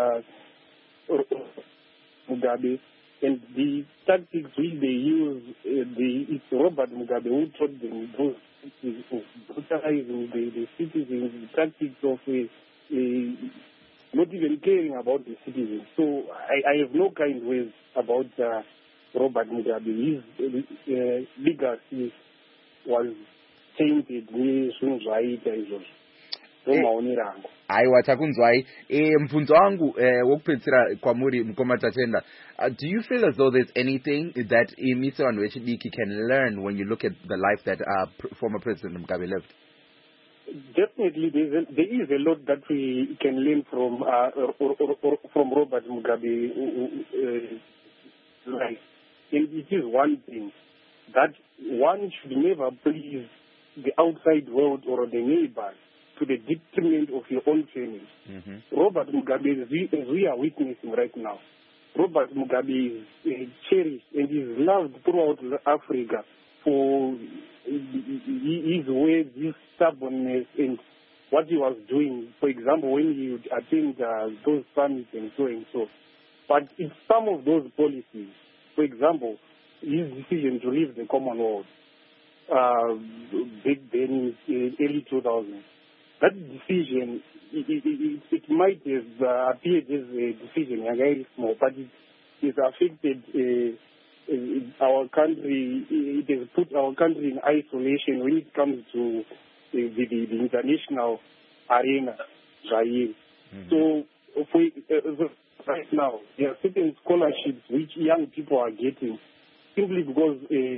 uh, Mugabe, and the tactics which they use, uh, the, it's Robert Mugabe who taught them those tactics of brutalizing the, the citizens, the tactics of uh, uh, not even caring about the citizens. So I, I have no kind words about uh, Robert Mugabe. His uh, legacy was tainted nezvinhu zvaiita izvozvo. Ndomaonero angu. Aiwa takunzwai. Eh, mubvunzo wangu eh, wokupedzisira kwamuri Mukoma Tatenda. Uh, do you feel as though there's anything that imise vanhu vechidiki can learn when you look at the life that uh, pr- former President Mugabe lived? Definitely, there's a, there is a lot that we can learn from uh, or, or, or, from Robert Mugabe uh, life. And it is one thing that one should never please the outside world or the neighbors to the detriment of your own family. Mm-hmm. Robert Mugabe, as we, as we are witnessing right now, Robert Mugabe is uh, cherished and is loved throughout Africa for his way, his stubbornness, and what he was doing. For example, when he would attend uh, those summits and so and so. But it's some of those policies, for example, his decision to leave the Commonwealth uh, back then in early two thousands, that decision, it, it, it, it might have uh, appeared as a decision, very small, but it has affected uh, uh, our country. It has put our country in isolation when it comes to uh, the, the, the international arena. Mm-hmm. So, for, uh, right now, there are certain scholarships which young people are getting simply because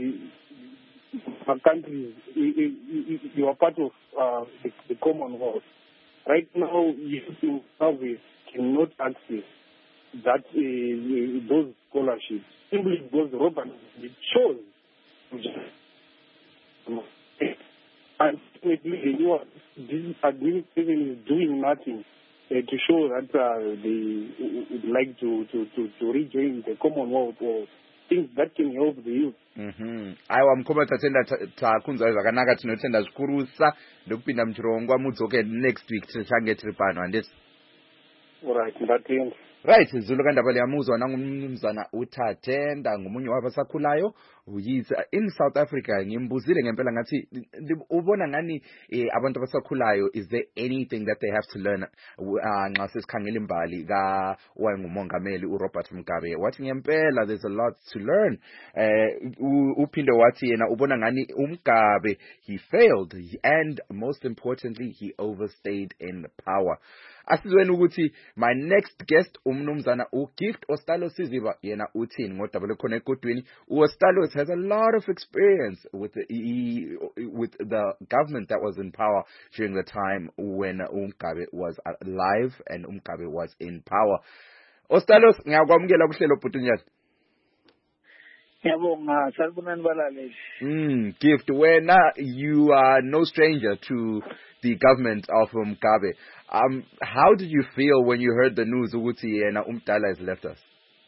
uh, our country, you, you are part of uh, the, the Commonwealth. Right now, youth in Zimbabwe cannot access that uh, those scholarships simply because Robert chose to just. Unfortunately, this administration is doing nothing uh, to show that uh, they would like to, to, to, to rejoin the Commonwealth or things that can help the youth. Mhm. Aiwa Mukoma Tatenda takunzwa zvakanaka, tinotenda zvikurusa ndokupinda muchirongwa mudzoke next week tichange tiri pano handiti. Alright, ndatenda. Right, Zulu kandabale yamuzwa nangu mnumzana uTatenda ngomunye wabasakhulayo. He is in South Africa. Ngimbuzile ngempela ngathi ubona ngani abantu abasakhulayo, is there anything that they have to learn nxa sesikhangela imbali ka owayengumongameli uRobert Mugabe? Wathi ngempela there's a lot to learn. Uphinde wathi yena ubona ngani uMgabe he failed and most importantly he overstayed in power. Asizweni ukuthi my next guest umnumzana uGift Ostalo Siziba yena uthini ngodaba khona egodweni. uOstalo has a lot of experience with the with the government that was in power during the time when uMgabe was alive and uMgabe was in power. Ostalo ngiyakwamukela kuhlelo bhutunyazi. Ngiyabonga salibonani balaleli. Mm, Gift, wena you are no stranger to the government of Mugabe. Um, how did you feel when you heard the news ukuthi yena uMdala has left us?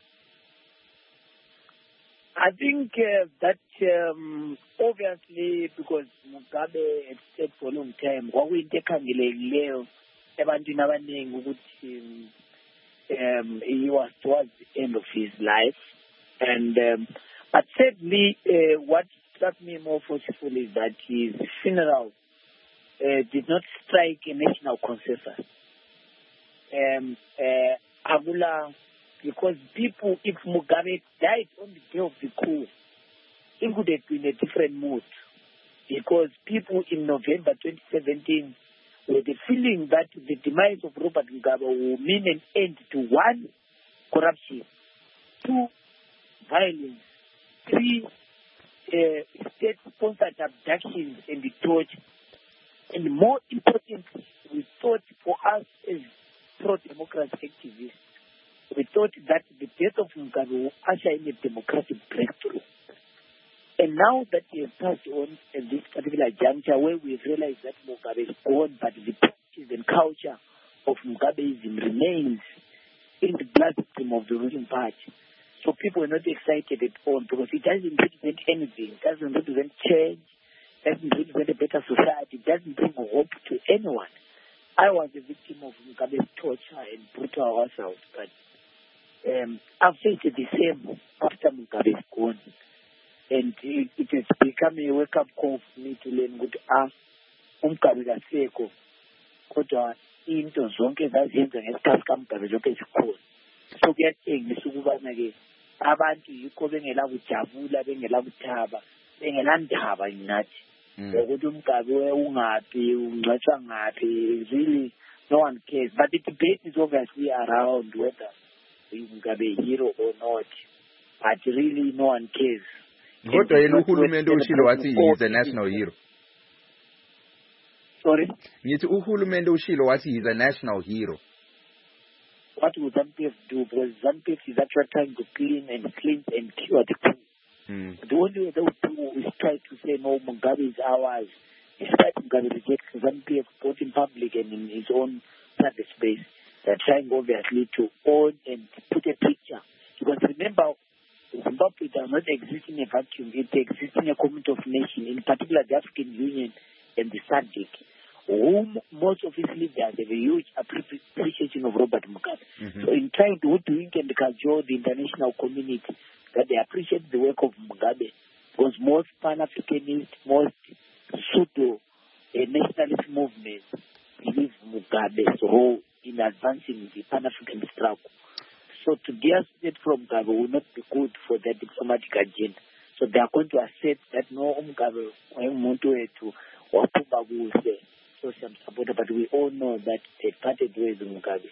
I think uh, that um, obviously because Mugabe had stayed for a long time, kwakuyinto ekhangelekileyo ebantwini abaningi ukuthi um, he was towards the end of his life, and um, but sadly, uh, what struck me more forcefully is that his funeral uh, did not strike a national consensus. Um, uh, Agula, because people, if Mugabe died on the day of the coup, it would have been a different mood. Because people in November twenty seventeen were the feeling that the demise of Robert Mugabe will mean an end to one, corruption, two, violence, three, uh, state-sponsored abductions and the torture. And more importantly, we thought for us as pro-democracy activists, we thought that the death of Mugabe will usher in a democratic breakthrough. And now that he has passed on at this particular juncture where we realize that Mugabe is gone, but the practice and culture of Mugabeism remains in the bloodstream of the ruling party, So people were not excited at all because it doesn't represent anything. It doesn't represent change. It doesn't represent a better society. It doesn't bring hope to anyone. I was a victim of Mugabe's torture and brutal assault, but um, I've faced the same after Mugabe's gone. And it, it has become a wake-up call for me to learn good ah, Mugabe kaseko. Kodwa into zonke zaziyenza ngesikhathi kaMugabe zonke zikhona. So kuyatshengisa ukubana ke abantu yikho bengela kujabula bengela kuthaba bengela ndaba ngathi ukuthi uMugabe ungaphi ungcwatshwa ngaphi really no one cares, but the debate is obviously around whether Mugabe a hero or not, but really no one cares. Kodwa yena uhulumende ushilo wathi he is a national hero. Sorry? Ngithi uhulumende ushilo wathi he is a national hero. What would ZANU-P F do? Because ZANU-P F is actually trying to clean and cleanse and cure the coup. Mm. The only way they would do is try to say, no, Mugabe is ours. Despite Mugabe rejects ZANU-P F both in public and in his own private space, they're trying obviously to own and put a picture. Because remember, Zimbabwe does not exist in a vacuum. It exists in a community of nations, in particular the African Union and the SADC, whom most of its leaders have a huge appreciation of Robert Mugabe. Mm-hmm. So in trying to hoodwink and cajole the international community that they appreciate the work of Mugabe, because most Pan-Africanist, most pseudo-nationalist movements believe Mugabe's role in advancing the Pan-African struggle. So to dissociate from Mugabe will not be good for their diplomatic agenda. So they are going to accept that no Mugabe umuntu wethu waphuma kuhle social support, but we all know that they parted ways with Mugabe.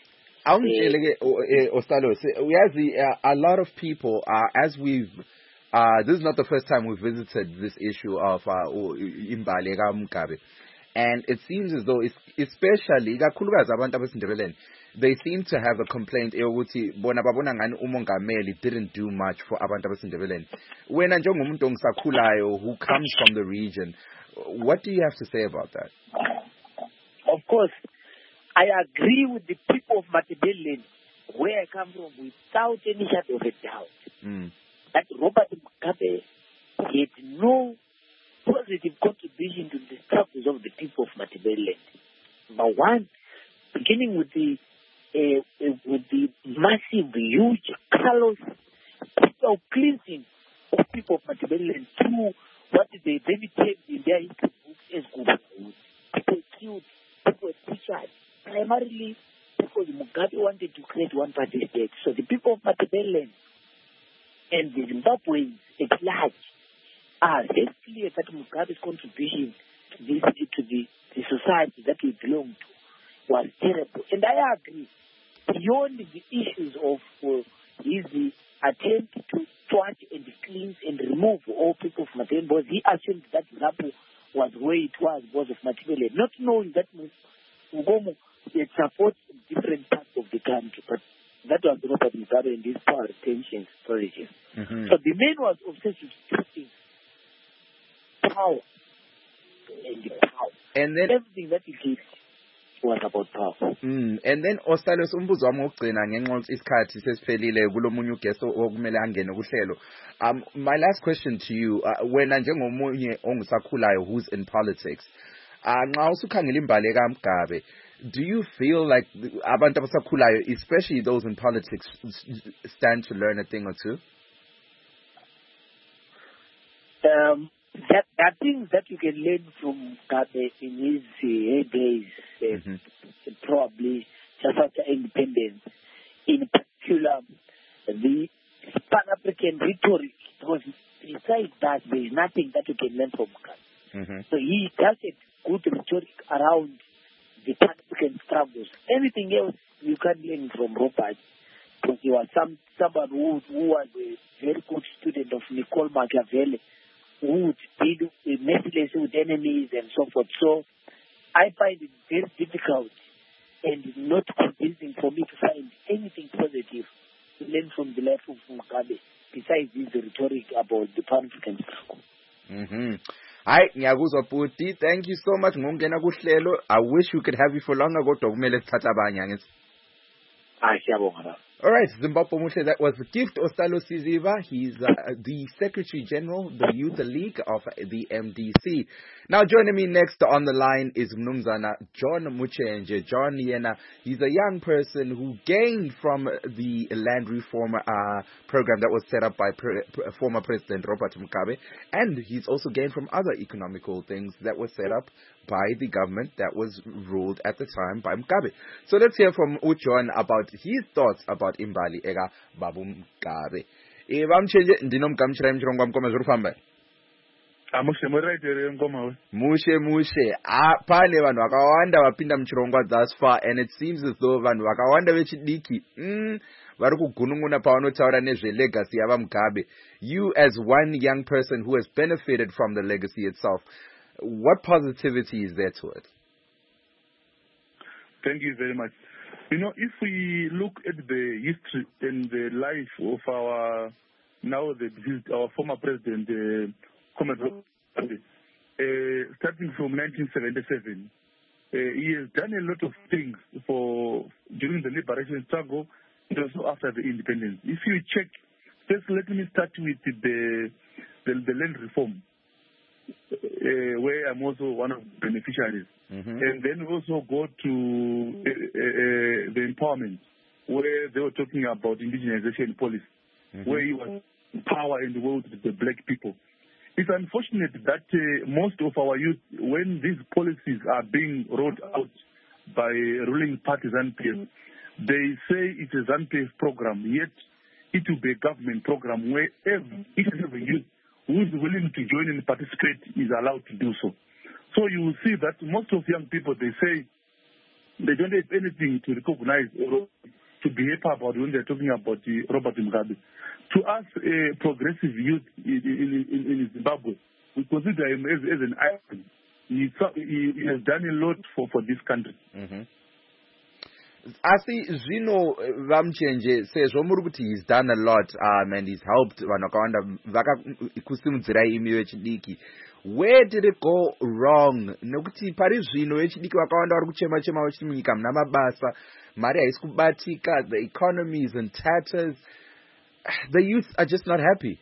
Ostalo, uyazi, a lot of people, uh, as we've, uh, this is not the first time we've visited this issue of imbali ka Mugabe, and it seems as though, it's, especially ikakhulukazi abantu abesindebeleni, they seem to have a complaint eyokuthi bona babona ngani umongameli didn't do much for abantu abesindebeleni. Wena njengomuntu ongisakhulayo who comes from the region, what do you have to say about that? Of course, I agree with the people of Matabeleland, where I come from, without any shadow of a doubt. Mm. That Robert Mugabe had no positive contribution to the struggles of the people of Matabeleland. Number one, beginning with the uh, uh, with the massive, huge, callous, of cleansing of people of Matabeleland through what they then termed in their history books as Gubagu. People killed, people butchered, primarily because Mugabe wanted to create one party state. So the people of Matabeleland and the Zimbabweans at large are very clear that Mugabe's contribution to this to the, the society that we belong to was terrible. And I agree, beyond the issues of uh, his attempt to thwart and cleanse and remove all people from Matabeleland, because he assumed that Zimbabwe was where it was because of Matabeleland, not knowing that Mugomo it supports different parts of the country, but that was Robert Mugabe and his power retention strategies. Mm-hmm. So the man was obsessed with two things: power and the power. And then everything that he did was about power. Mm. And then Ostalo, umbuzo wami wokugcina ngenxa isikhathi sesiphelile kulomunye ugesto okumele angene kuhlelo. Um my last question to you, uh, wena njengomunye ongisakhulayo who's in politics, uh, nxa usukhangela imbali kaMugabe, do you feel like abantu abasakhulayo, especially those in politics, stand to learn a thing or two? Um, that there are things that you can learn from Mugabe in his heydays, uh, mm-hmm. probably just after independence. In particular, the Pan-African rhetoric, because besides that, there is nothing that you can learn from Mugabe. Mm-hmm. So he does a good rhetoric around the Pan-African struggles. Anything else you can learn from Robert, because he was some someone who, who was a very good student of Nicole Machiavelli, who would deal mercilessly with enemies and so forth. So I find it very difficult and not convincing for me to find anything positive to learn from the life of Mugabe besides his rhetoric about the Pan-African struggle. Mm-hmm. Hi, ngiyakuzwa Puti. Thank you so much ngongena kuhlelo. I wish we could have you for longer, kodwa kumele sithatha abanye angithi. Ah, siyabonga. All right, Zimbabwe Mushe, that was Gift Ostalo Siziva. He's uh, the Secretary General, the Youth League of the M D C. Now joining me next on the line is Mnumzana John Muchenje. John Yena, he's a young person who gained from the land reform uh, program that was set up by pre- former President Robert Mugabe, and he's also gained from other economical things that were set up by the government that was ruled at the time by Mugabe. So let's hear from Ujon about his thoughts about Imbali ega Babu Mugabe. E bamchenje ndinomgamchira mchirongo mkoma zurufamba. Amushe muraitire ngoma we. Mushe mushe. Ah pane vanhu vakawanda vapinda muchirongwa thus far, and it seems as though vanhu vakawanda vechidiki mm vari kugunun'una pavanotaura nezve legacy yava Mugabe. You as one young person who has benefited from the legacy itself, what positivity is there to it? Thank you very much. You know, if we look at the history and the life of our, now the our former president, uh, Comrade Mugabe, uh, starting from nineteen seventy-seven, uh, he has done a lot of things for during the liberation struggle and also after the independence. If you check, first let me start with the the, the land reform. Uh, where I'm also one of the beneficiaries. Mm-hmm. And then we also go to uh, uh, the empowerment, where they were talking about indigenization policy, mm-hmm. where he was power in the world with the black people. It's unfortunate that uh, most of our youth, when these policies are being rolled out by ruling party ZANU-P F, they say it's a ZANU-P F program, yet it will be a government program where every, each and every youth who is willing to join and participate is allowed to do so. So you will see that most of young people, they say they don't have anything to recognize or to be happy about when they're talking about uh, Robert Mugabe. To us, a uh, progressive youth in, in, in, in Zimbabwe, we consider him as, as an icon. He, he, he has done a lot for, for this country. Mm-hmm. Asi zvino vamchenje sezvo muri kuti he's done a lot um, and he's helped vanhu vakawanda vakakusimudzirai imi vechidiki. Where did it go wrong? Nekuti pari zvino vechidiki vakawanda vari kuchema chema vachiti munyika muna mabasa, mari haisi kubatika, the economy is in tatters. The youth are just not happy.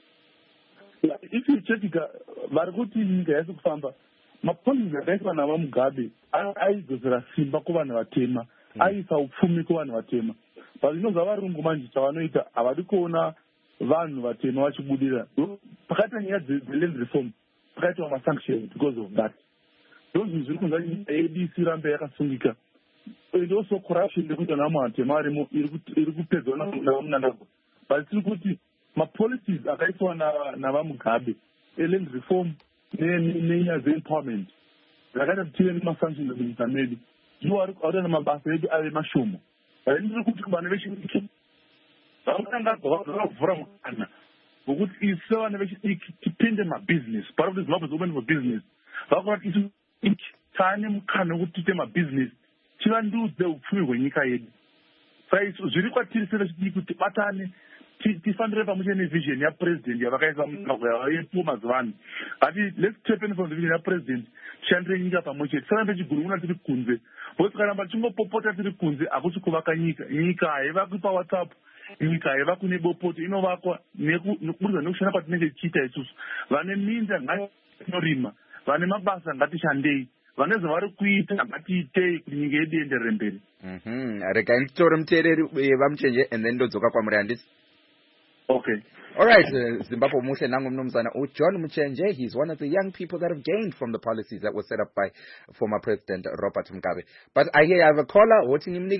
If you check it, vari kuti nyika haisi kufamba, mapolisi akaiswa nava Mugabe aizodzera simba kuvanhu vatema, aisa upfumi kuvanhu vatema. Pazvinonzi varungu manje chavanoita havadi kuona vanhu vatema vachibudira. Pakati nyaya dzeland reform pakaitwa masanctions because of that. Ndozvinhu zviri kunza nyika yedu isirambe yakasungika. And also corruption ndekuti vanhu vatema varimo iri kupedzwa navamunangagwa. But tiri kuti mapolicies akaiswa nava Mugabe eland reform nenyaya dzeempowerment zvakaita kuti tive nemasanctions munyika medu. You are out of my bath, maybe I am a shumo. I didn't look to Manavation. Sometimes from Anna. But what is so innovation to pin them a business? Part of this love is open for business. But what is each time can to them a business? Children do the free when you can. So it's really quite serious to Patani. Tifandre pamoja vision ya president ya vakaisa mkwa ya Thomas Van. Ati let's step in from the vision ya president. Chandre nyika pamoja. Sana pechi guruna tiri kunze. Bosi karamba chungo popota tiri kunze akusi kuvaka nyika. Nyika eva kupa WhatsApp. Nyika eva kune bopoto ino vakwa nekubuza nekushana patinenge chita isusu. Vane minda ngati norima. Vane mabasa ngati shandei. Vane zvavari kuita ngatiitei kuti nyika yedu ienderere mberi. Mhm. Rega nditore muteereri vamchenje and then ndodzoka kwamuri handisi. Okay. All right, uh, Zimbabwe Mushe Nangu Mnumzana John Muchenje. He's one of the young people that have gained from the policies that were set up by former President Robert Mugabe. But I hear I have a caller. Watching him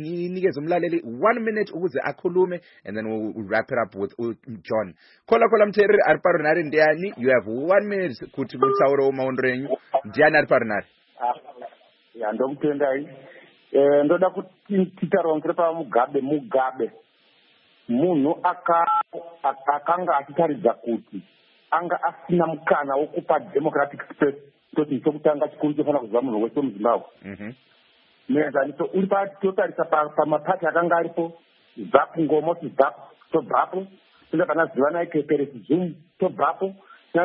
one minute uze akulume, and then we'll wrap it up with John. Caller caller mtere arparunari ndiani. You have one minute kuti mutauro maundrenyu. Ndiani arparunari. Ya ndomutendai. Eh ndoda kuti titaronzere pa Mugabe Mugabe. Munhu akanga achitaridza kuti anga asina mukana wokupa democratic space kuti chokutanga chikuru chofana kuziva munhu wese muzimbabwe. Muenzaniso uri totarisa pamapati akanga aripo zapu ngomo tizapu tobvapo tinga kana zivanai keperesi zoom tobvapo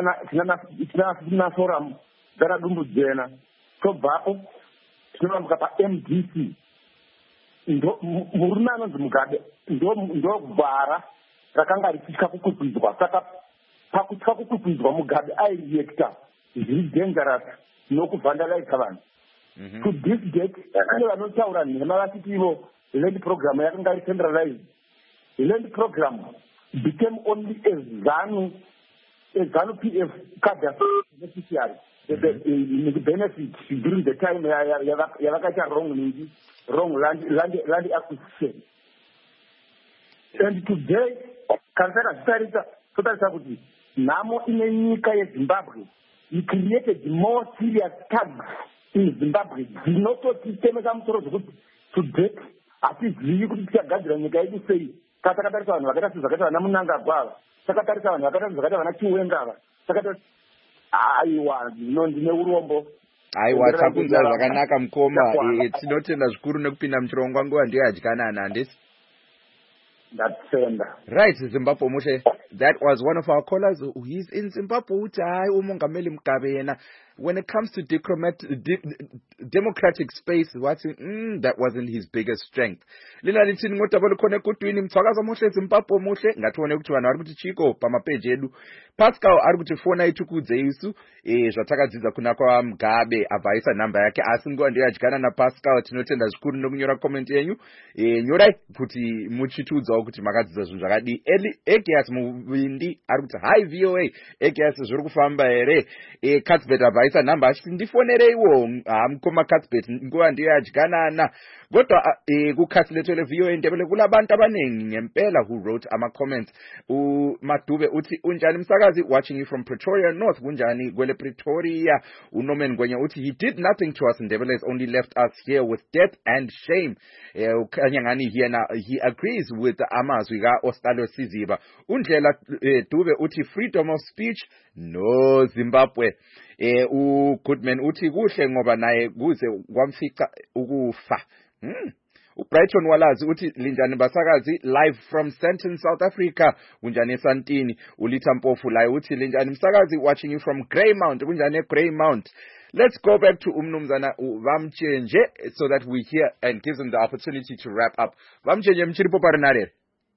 tinana forum dzakadumbu jena tobvapo tinovambuka pa M D C murume anonzi Mugabe ndogwara rakanga richitya kukwikwidzwa. Saka pakutya kukwikwidzwa Mugabe aireacta zviri dangerous nokuvhandalaisa vanhu. To this date kune vanotaura nhema vachiti ivo land program yakanga iri centralized. Land program became only a ZANU a ZANU P F cadre beneficiary. The, the, the, the benefits during the time yavakaita wrong ningi wrong land land land acquisition. And today kansara zitarisa totarisa kuti nhamo ine nyika yeZimbabwe he created more serious thugs in Zimbabwe. Dzinototi temesa musoro zvokuti to date hatizivi kuti tichagadzira nyika yedu sei. Takatarisa vanhu vakaita sezvakaita vana Munangagwa ava, takatarisa vanhu vakaita sezvakaita vana Chiwenga ava, takatarisa aiwa zvino ndine urombo. Aiwa takunzwa zvakanaka mukoma. Tinotenda zvikuru nekupinda muchirongwa nguva ndiyo yadyanana handisi? Ndatenda. Right, Zimbabwe Mushe. That was one of our callers. He's in Zimbabwe. Uti hayi umongameli Mugabe yena. When it comes to de democratic space, what mm, that wasn't his biggest strength. Lina lithi ngotabalo khona kudwini mthwakaza Mushe Zimbabwe Mushe ngathione ukuthi vanhu vari kuti chiko pamapeji edu. Pascal ari kuti fona itukudze isu eh zvatakadzidza kuna kwa Mugabe abvaisa namba yake asi nguva ndiyo yadyana na Pascal. Tinotenda zvikuru nokunyora comment yenyu eh nyorai kuti muchitudzawo kuti makadzidza zvinhu zvakadi. Egias Muvindi ari kuti hi V O A Egias zviri kufamba here eh Cuthbert abvaisa namba achiti ndifonereiwo hamukoma Cuthbert nguva ndiyo yadyanana. Kodwa eh kukhasi lethu le V O A Ndebele kulabantu abaningi ngempela who wrote ama comments. uMadube uthi unjani msakazi watching you from Pretoria North kunjani kwele Pretoria. uNomen Ngwenya uthi he did nothing to us. Ndebele has only left us here with death and shame. eh ukhanya ngani yena he agrees with amazwi ka Ostalo Siziba. uNdlela eh, Dube uthi freedom of speech no Zimbabwe. eh uGoodman uthi kuhle ngoba naye kuze kwamfica ukufa. Hmm. uBrighton Walazi uthi linjani basakazi live from Sandton South Africa kunjani eSantini. uLitha Mpofu laye uthi linjani msakazi watching you from Greymount kunjani eGreymount. Let's go back to umnumzana Vamchenje so that we hear and gives them the opportunity to wrap up. Vamchenje mchiripo parinare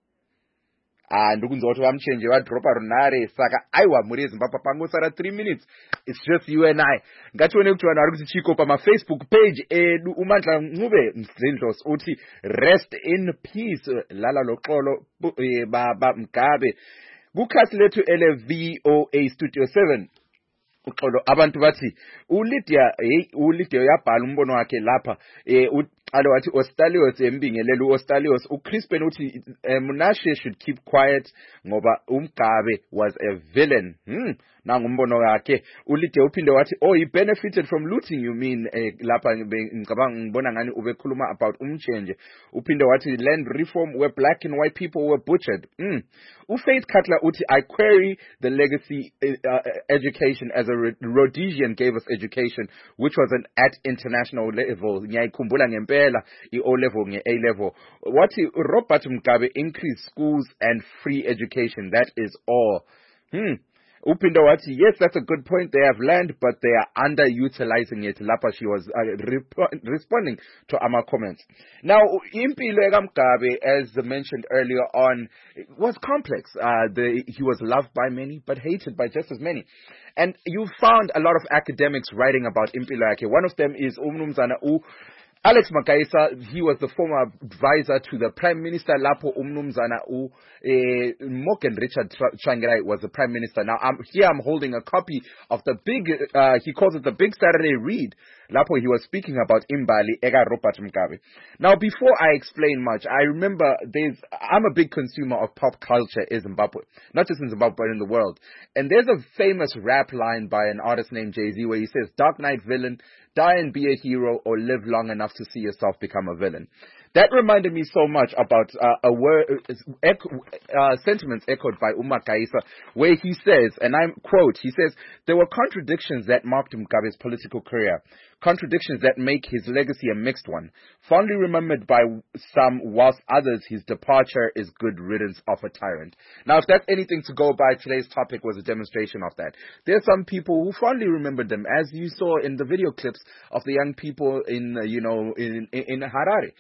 ah ndikunzwa kuti Vamchenje wadropa runare saka aiwa muri Zimbabwe pangosara three minutes. It's just you and I. Ngatione kuti vanhu vari kuti chiko pama Facebook page edu. uMandla Ncube Mzindlos uthi rest in peace lala loxolo baba Mugabe. Kukhasi lethu ele V O A Studio seven uxolo abantu bathi uLydia hey uLydia uyabhala umbono wakhe lapha eh uqalo wathi Ostalios embingelelo uOstalios. uCrispen uthi Munashe should keep quiet ngoba uMgabe was a villain. hmm nangu umbono wakhe. uLydia uphinde wathi oh he benefited from looting you mean eh, lapha ngicabanga ngibona ngani ubekhuluma about umchange. uphinde wathi land reform where black and white people were butchered. hmm uFaith Cutler uthi I query the legacy uh, education as a Rhodesian gave us education which was an at international level. Ngiyayikhumbula ngempela i-O level nge-A level. Wathi Robert Mugabe increase schools and free education, that is all. hmm Uphinde wathi yes, that's a good point. They have land but they are underutilizing it. Lapha she was uh, rep responding to our comments. Now impilo kaMugabe, as mentioned earlier on, was complex. Uh, the, he was loved by many but hated by just as many. And you found a lot of academics writing about impilo yakhe. One of them is umnumzana u Alex Makaisa. He was the former advisor to the Prime Minister. Lapo umnumzana u eh, Morgan Richard Tsvangirai was the Prime Minister. Now I'm, here I'm holding a copy of the big, uh, he calls it the Big Saturday Read. Lapo he was speaking about Imbali Ega Robert Mugabe. Now before I explain much, I remember there's, I'm a big consumer of pop culture in Zimbabwe. Not just in Zimbabwe but in the world. And there's a famous rap line by an artist named Jay-Z where he says, Dark Knight villain, die and be a hero or live long enough to see yourself become a villain. That reminded me so much about uh, a word, echo, uh, sentiments echoed by uMakaisa, where he says, and I quote, he says, there were contradictions that marked Mugabe's political career, contradictions that make his legacy a mixed one, fondly remembered by some, whilst others his departure is good riddance of a tyrant. Now, if that's anything to go by, today's topic was a demonstration of that. There are some people who fondly remember them, as you saw in the video clips of the young people in, uh, you know, in, in, in Harare, where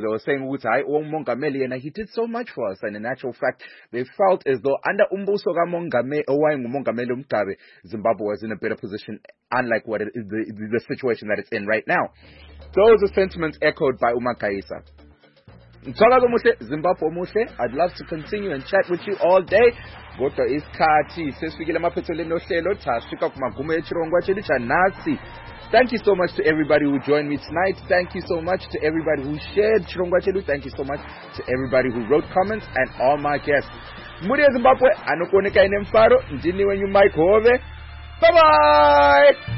they were saying ukuthi hayi umongameli yena he did so much for us, and in actual fact they felt as though under umbuso kamongameli owayengumongameli uMgabe, Zimbabwe was in a better position, unlike what it is, the, the situation that it's in right now. Those are sentiments echoed by uMakaisa. Zimbabwe, I'd love to continue and chat with you all day. Kodwa isikhathi sesifikile emaphethelweni ohlelo thasifika kumagumo echirongwa chedu chanasi. Thank you so much to everybody who joined me tonight. Thank you so much to everybody who shared chirongwa chedu. Thank you so much to everybody who wrote comments and all my guests. Muri Zimbabwe anokuoneka ine mfaro ndini wenyu Mike Hove. Bye bye.